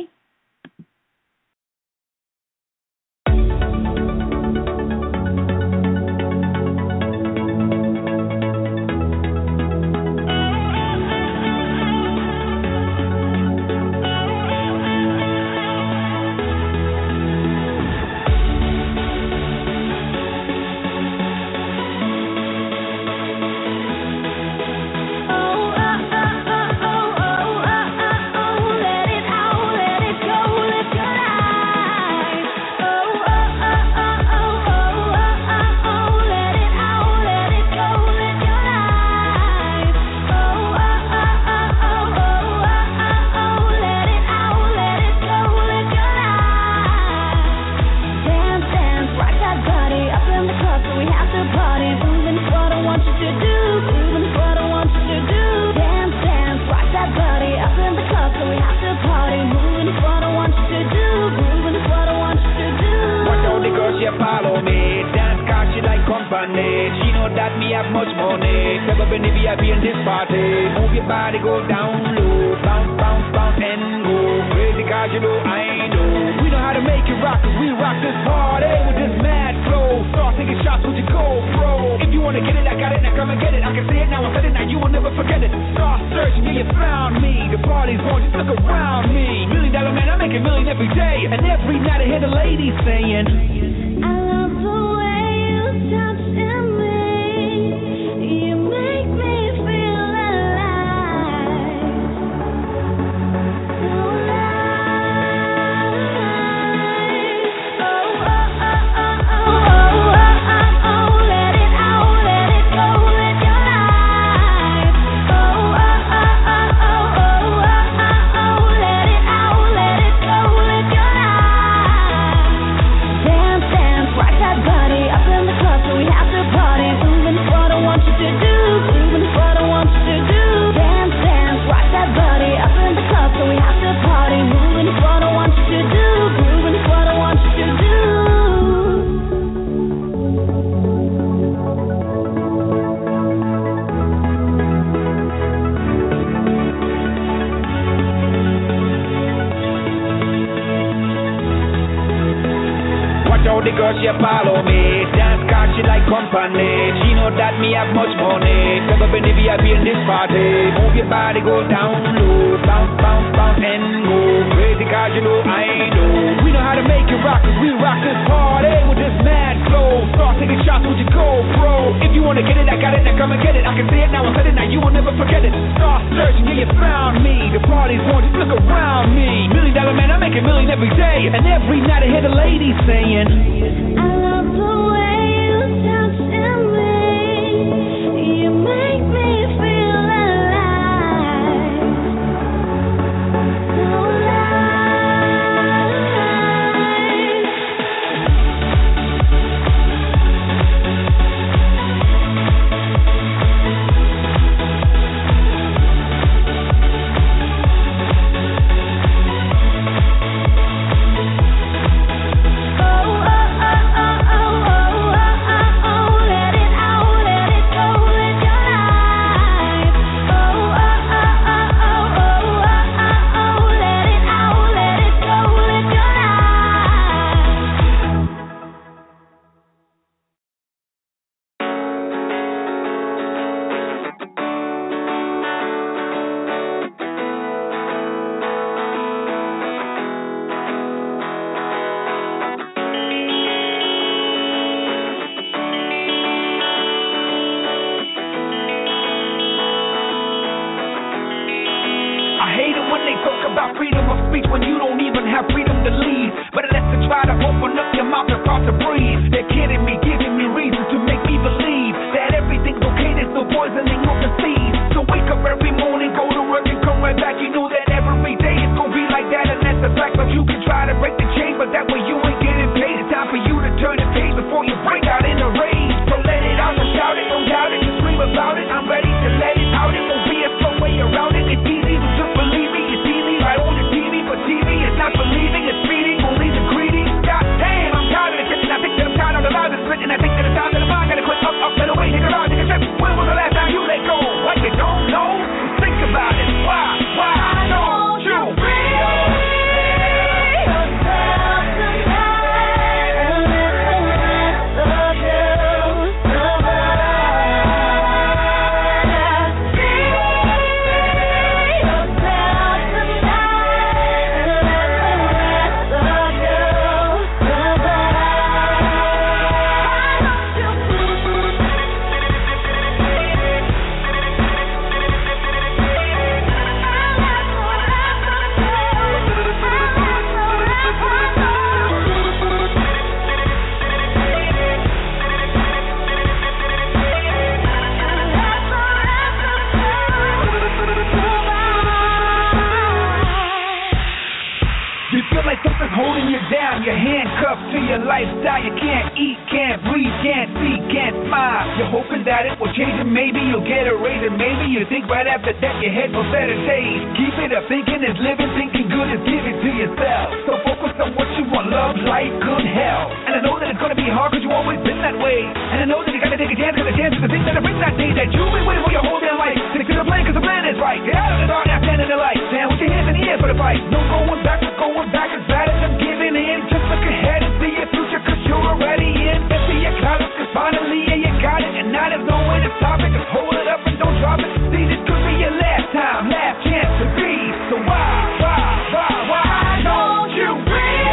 She know that me have much money. Step up in the VIP in this party. Move your body, go down low. Bounce, bounce, bounce and go. Crazy cause you know I know. We know how to make it rock cause we rock this party with this mad flow. Start taking shots with your GoPro. If you wanna get it, I got it, now come and get it. I can say it now, I said it, now you will never forget it. Start searching, yeah, you found me. The party's on, just look around me. $1 million man, I make $1 million every day. And every night I hear the ladies saying, I love the way you touch me. You make me feel alive. shorty girl, she follow me. Dance card, she like company. She know that me have much money. Step up in the VIP in this party. Move your body, go down low. Bounce, bounce, bounce and go. Crazy cause you know I know. We know how to make it rock, cause we rock this party with this mad flow. Start taking shots with your GoPro. If you wanna get it, I got it, now come and get it. I can say it now, I said it, now you will never forget it. Start searching, yeah, you found me. The party's on, just look around me. $1 million man, I make $1 million every day. And every night I hear the ladies saying, I love the way you touch me. You make me feel alive. So alive. I hate it when they talk about freedom of speech when you don't even have freedom to lead. But unless they try to open up your mouth and start to breathe, they're kidding me, giving me reasons to make me believe that everything's okay, there's no poisoning of the seeds. So wake up every morning, go to work and come right back. You know that every day it's gonna be like that, and that's the fact. But you can try to break the chain, but that way you ain't getting paid. It's time for you to turn the page before you break out in a rage. So let it out, so shout it, don't doubt it, just scream about it. I'm ready to let it out, it won't be a slow way around it. It's easy, so just believe me, it's easy. Right on the TV, but TV is not believing, it's feeding only the greedy. God damn, I'm tired of this shit, and I think that I'm tired of the lies that's written. I think that it's time that I'm gotta quit up, and away, take a ride, take a trip. When was the last time you let go? Like you don't know? Think about it. Why don't you free yourself tonight and let the rest of you survive? Free yourself tonight and let the rest of you You feel like something's holding you down. You're handcuffed to your lifestyle. You can't eat, can't breathe, can't see, can't smile. You're hoping that it will change and maybe you'll get a raise. And maybe you think right after that your head for better days. Keep it up, thinking is living, thinking good is giving to yourself. So focus on what you want, love, life, good health. And I know that it's gonna be hard cause you always been that way. And I know that you gotta take a chance cause the chance is the thing that'll bring that day that you've been waiting for your whole damn life. Stick to the plan cause the plan is right. Get out of the dark, now stand in the light. Stand with your hands in the air for the fight. No going back, no going back as bad as I'm giving in. Just look ahead and see your future cause you're already in. Empty your closet cause finally you got it. And now there's no way to stop it. Just hold it up and don't drop it. See, this could be your last time, last chance to breathe. So why don't you breathe?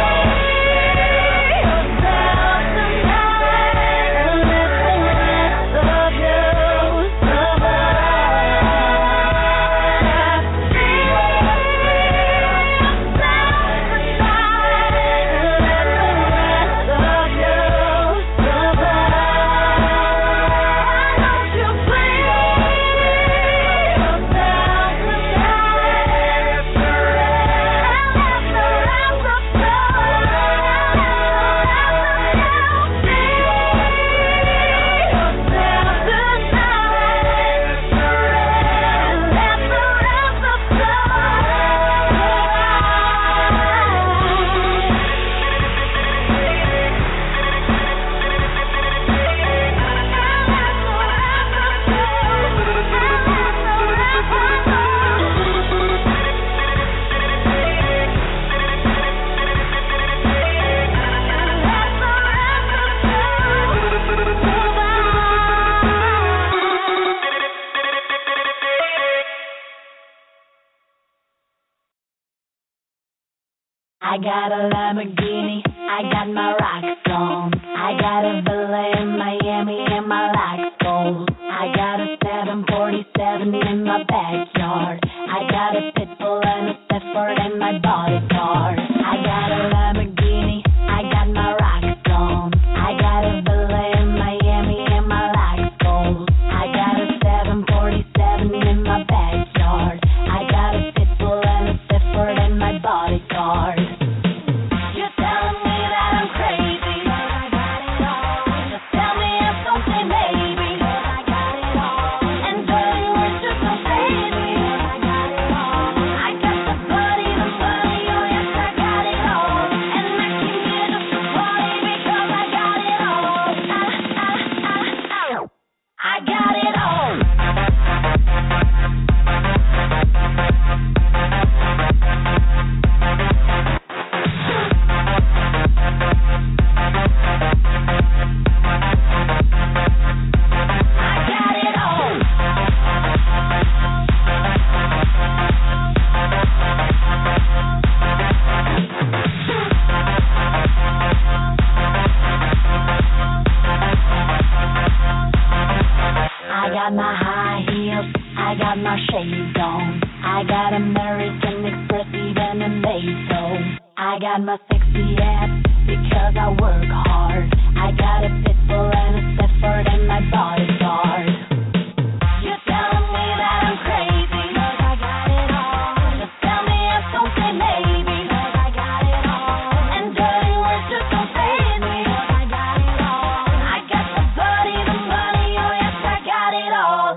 I got a Lamborghini, I got my rocks on. I got a villa in Miami and my locks gold. I got a 747 in my backyard. I got a pit bull and a Stafford and my bodyguard. I got a Lamborghini, I got my rocks on. I got a villa in Miami and my locks gold. I got a 747 in my backyard. I got a pit bull and a Stafford and my bodyguard. You're telling me that I'm crazy, but I got it all. Just tell me if don't say maybe, but I got it all. And dirty words just don't save me, but I got it all. I got the money, oh yes I got it all. And I came here just to party because I got it all. I got it all. I got my high heels, I got my shades on. I got American Express, even a NATO. I got my sexy ass because I work hard. I got a pit bull and a Stafford and my bodyguard. You're telling me that I'm crazy, but I got it all. Just tell me if don't say maybe, but I got it all. And dirty words just don't faze me, but I got it all. I got the body, oh yes I got it all.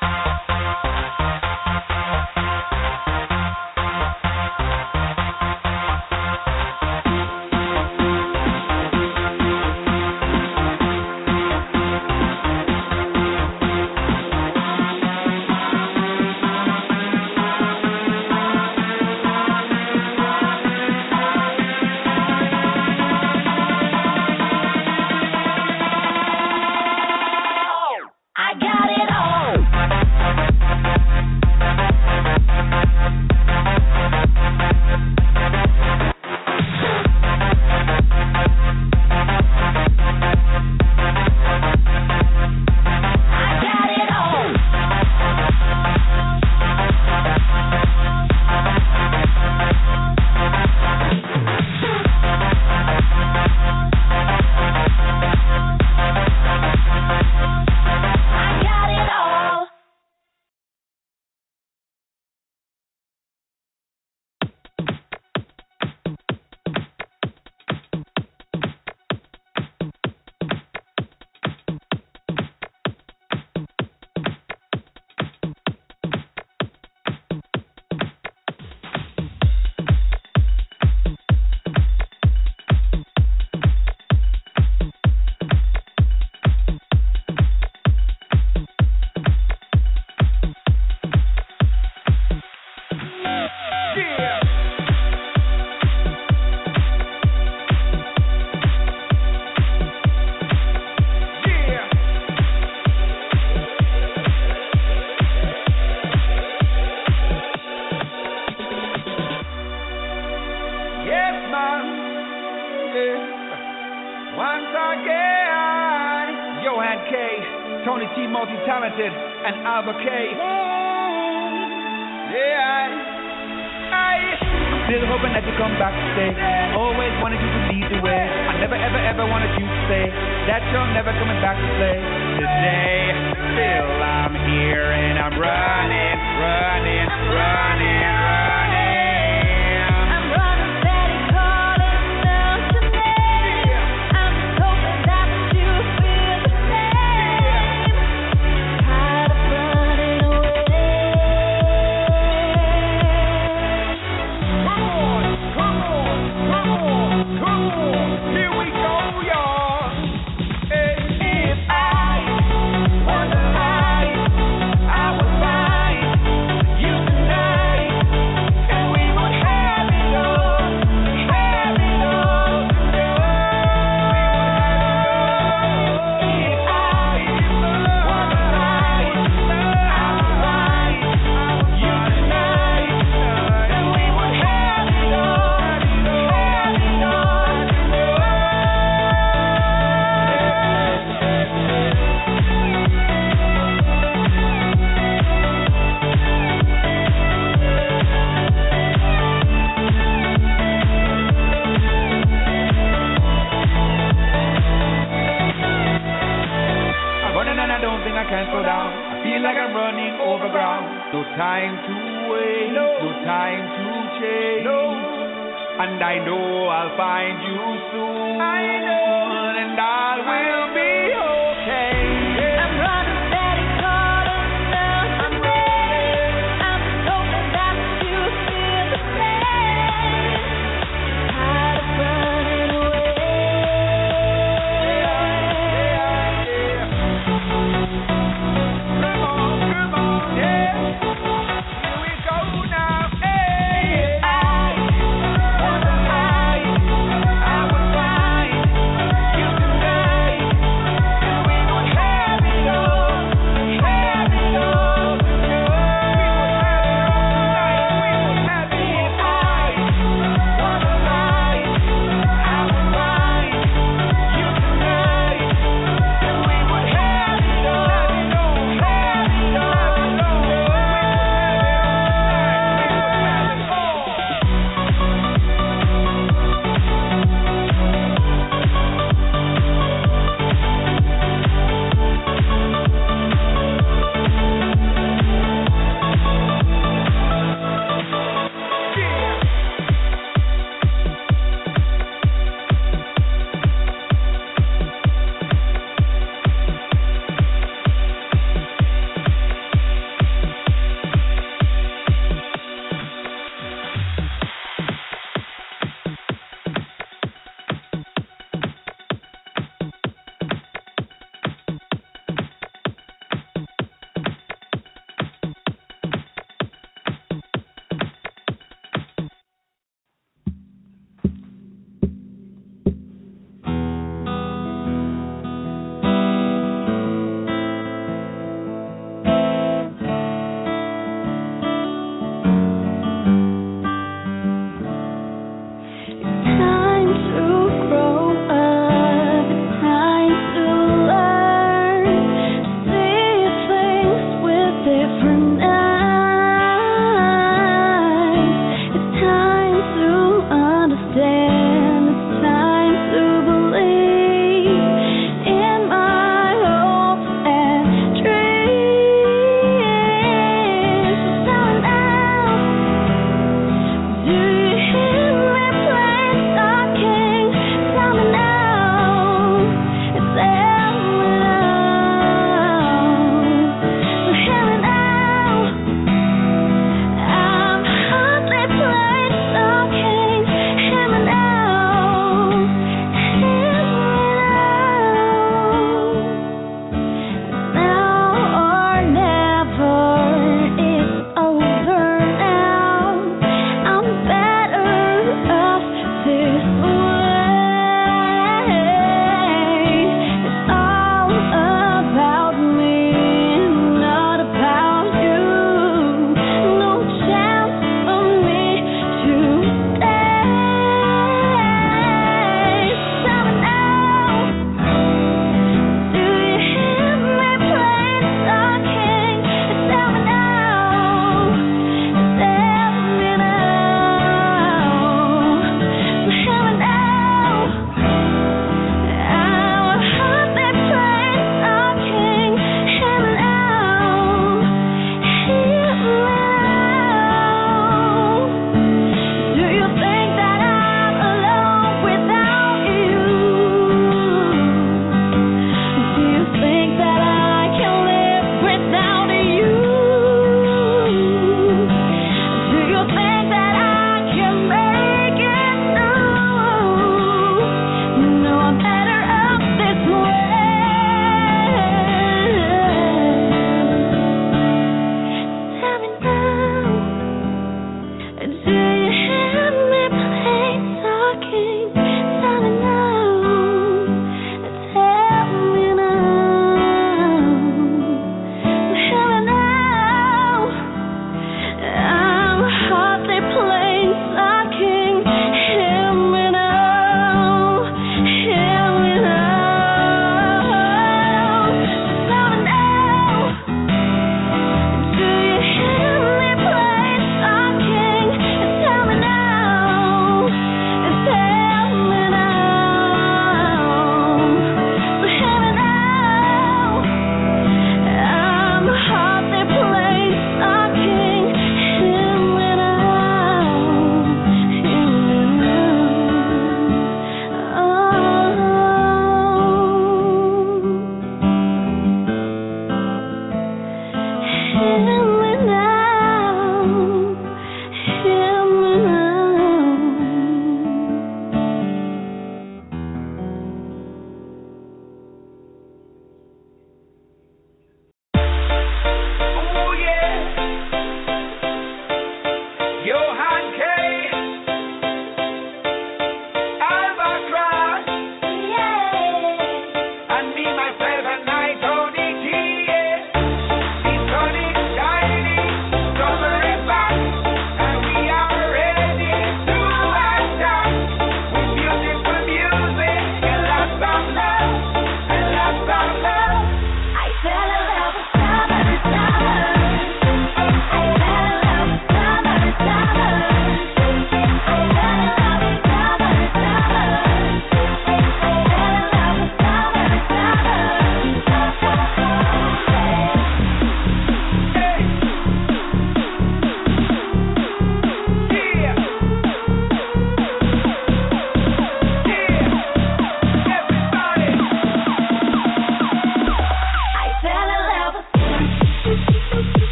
I got it all. I got it all. I got it all. Yes, man. Yeah. Once again, Johan K, Tony T, multi-talented, and Alba K. Yeah. Still hoping that you come back to stay. Always wanted you to lead the way. I never, ever, ever wanted you to say that you're never coming back to play. Today, still I'm here and I'm running, running, running, running. I'm running steady, calling out your name. I'm just hoping that you feel the same. Tired of running away. Come on, come on, come on. Here we go, y'all. If I was alive, I would find you tonight. lying overground. No time to wait, no time to change. And I know I'll find you soon. I know, and I will be okay. I'm running steady, calling out your name. I'm hoping that you feel the same. Tired of running away. Come on, yeah. Here we go now, hey. I was fine.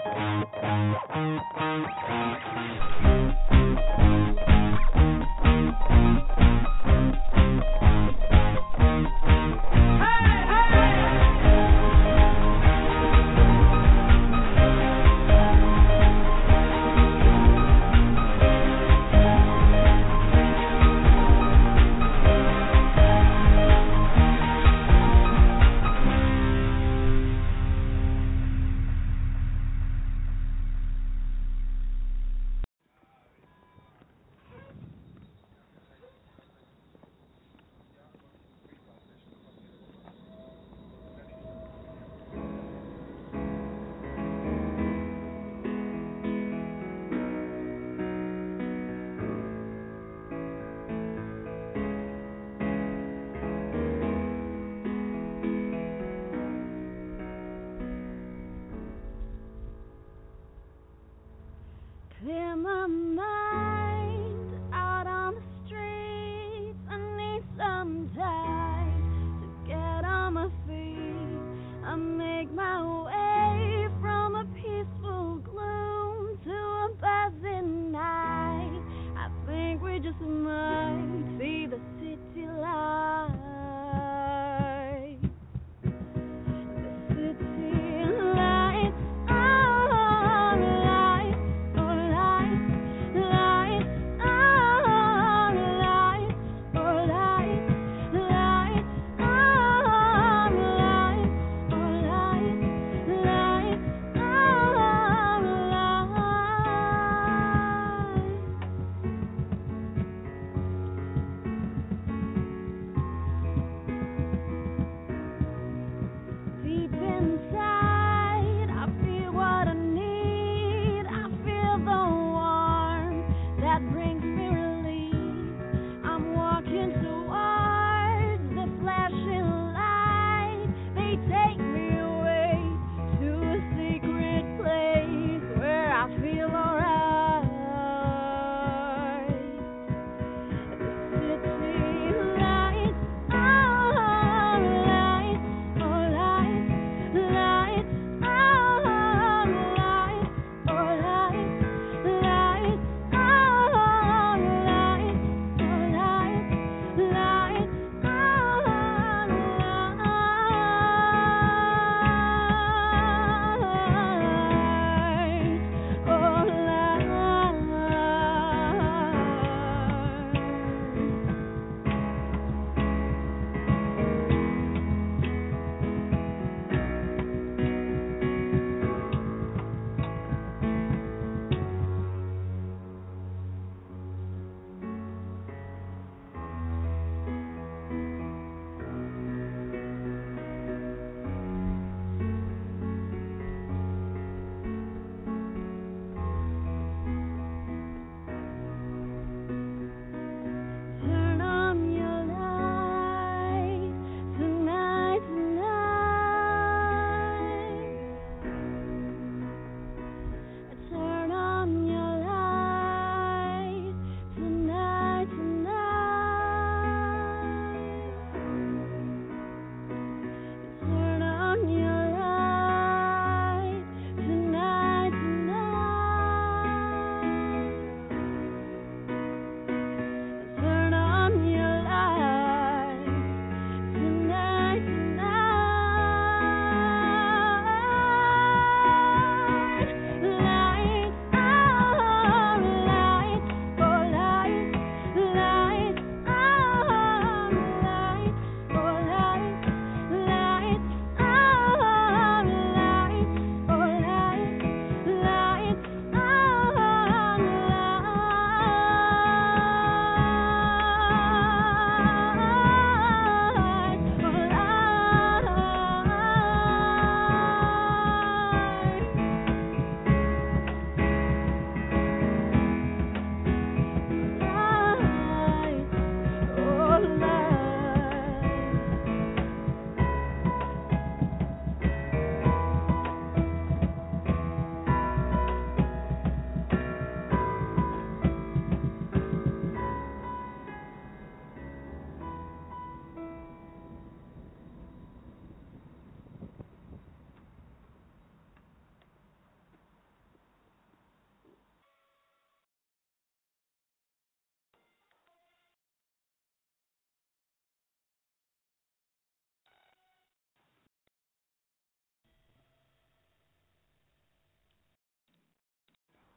Clear my mind out on the streets. I need some time to get on my feet. I may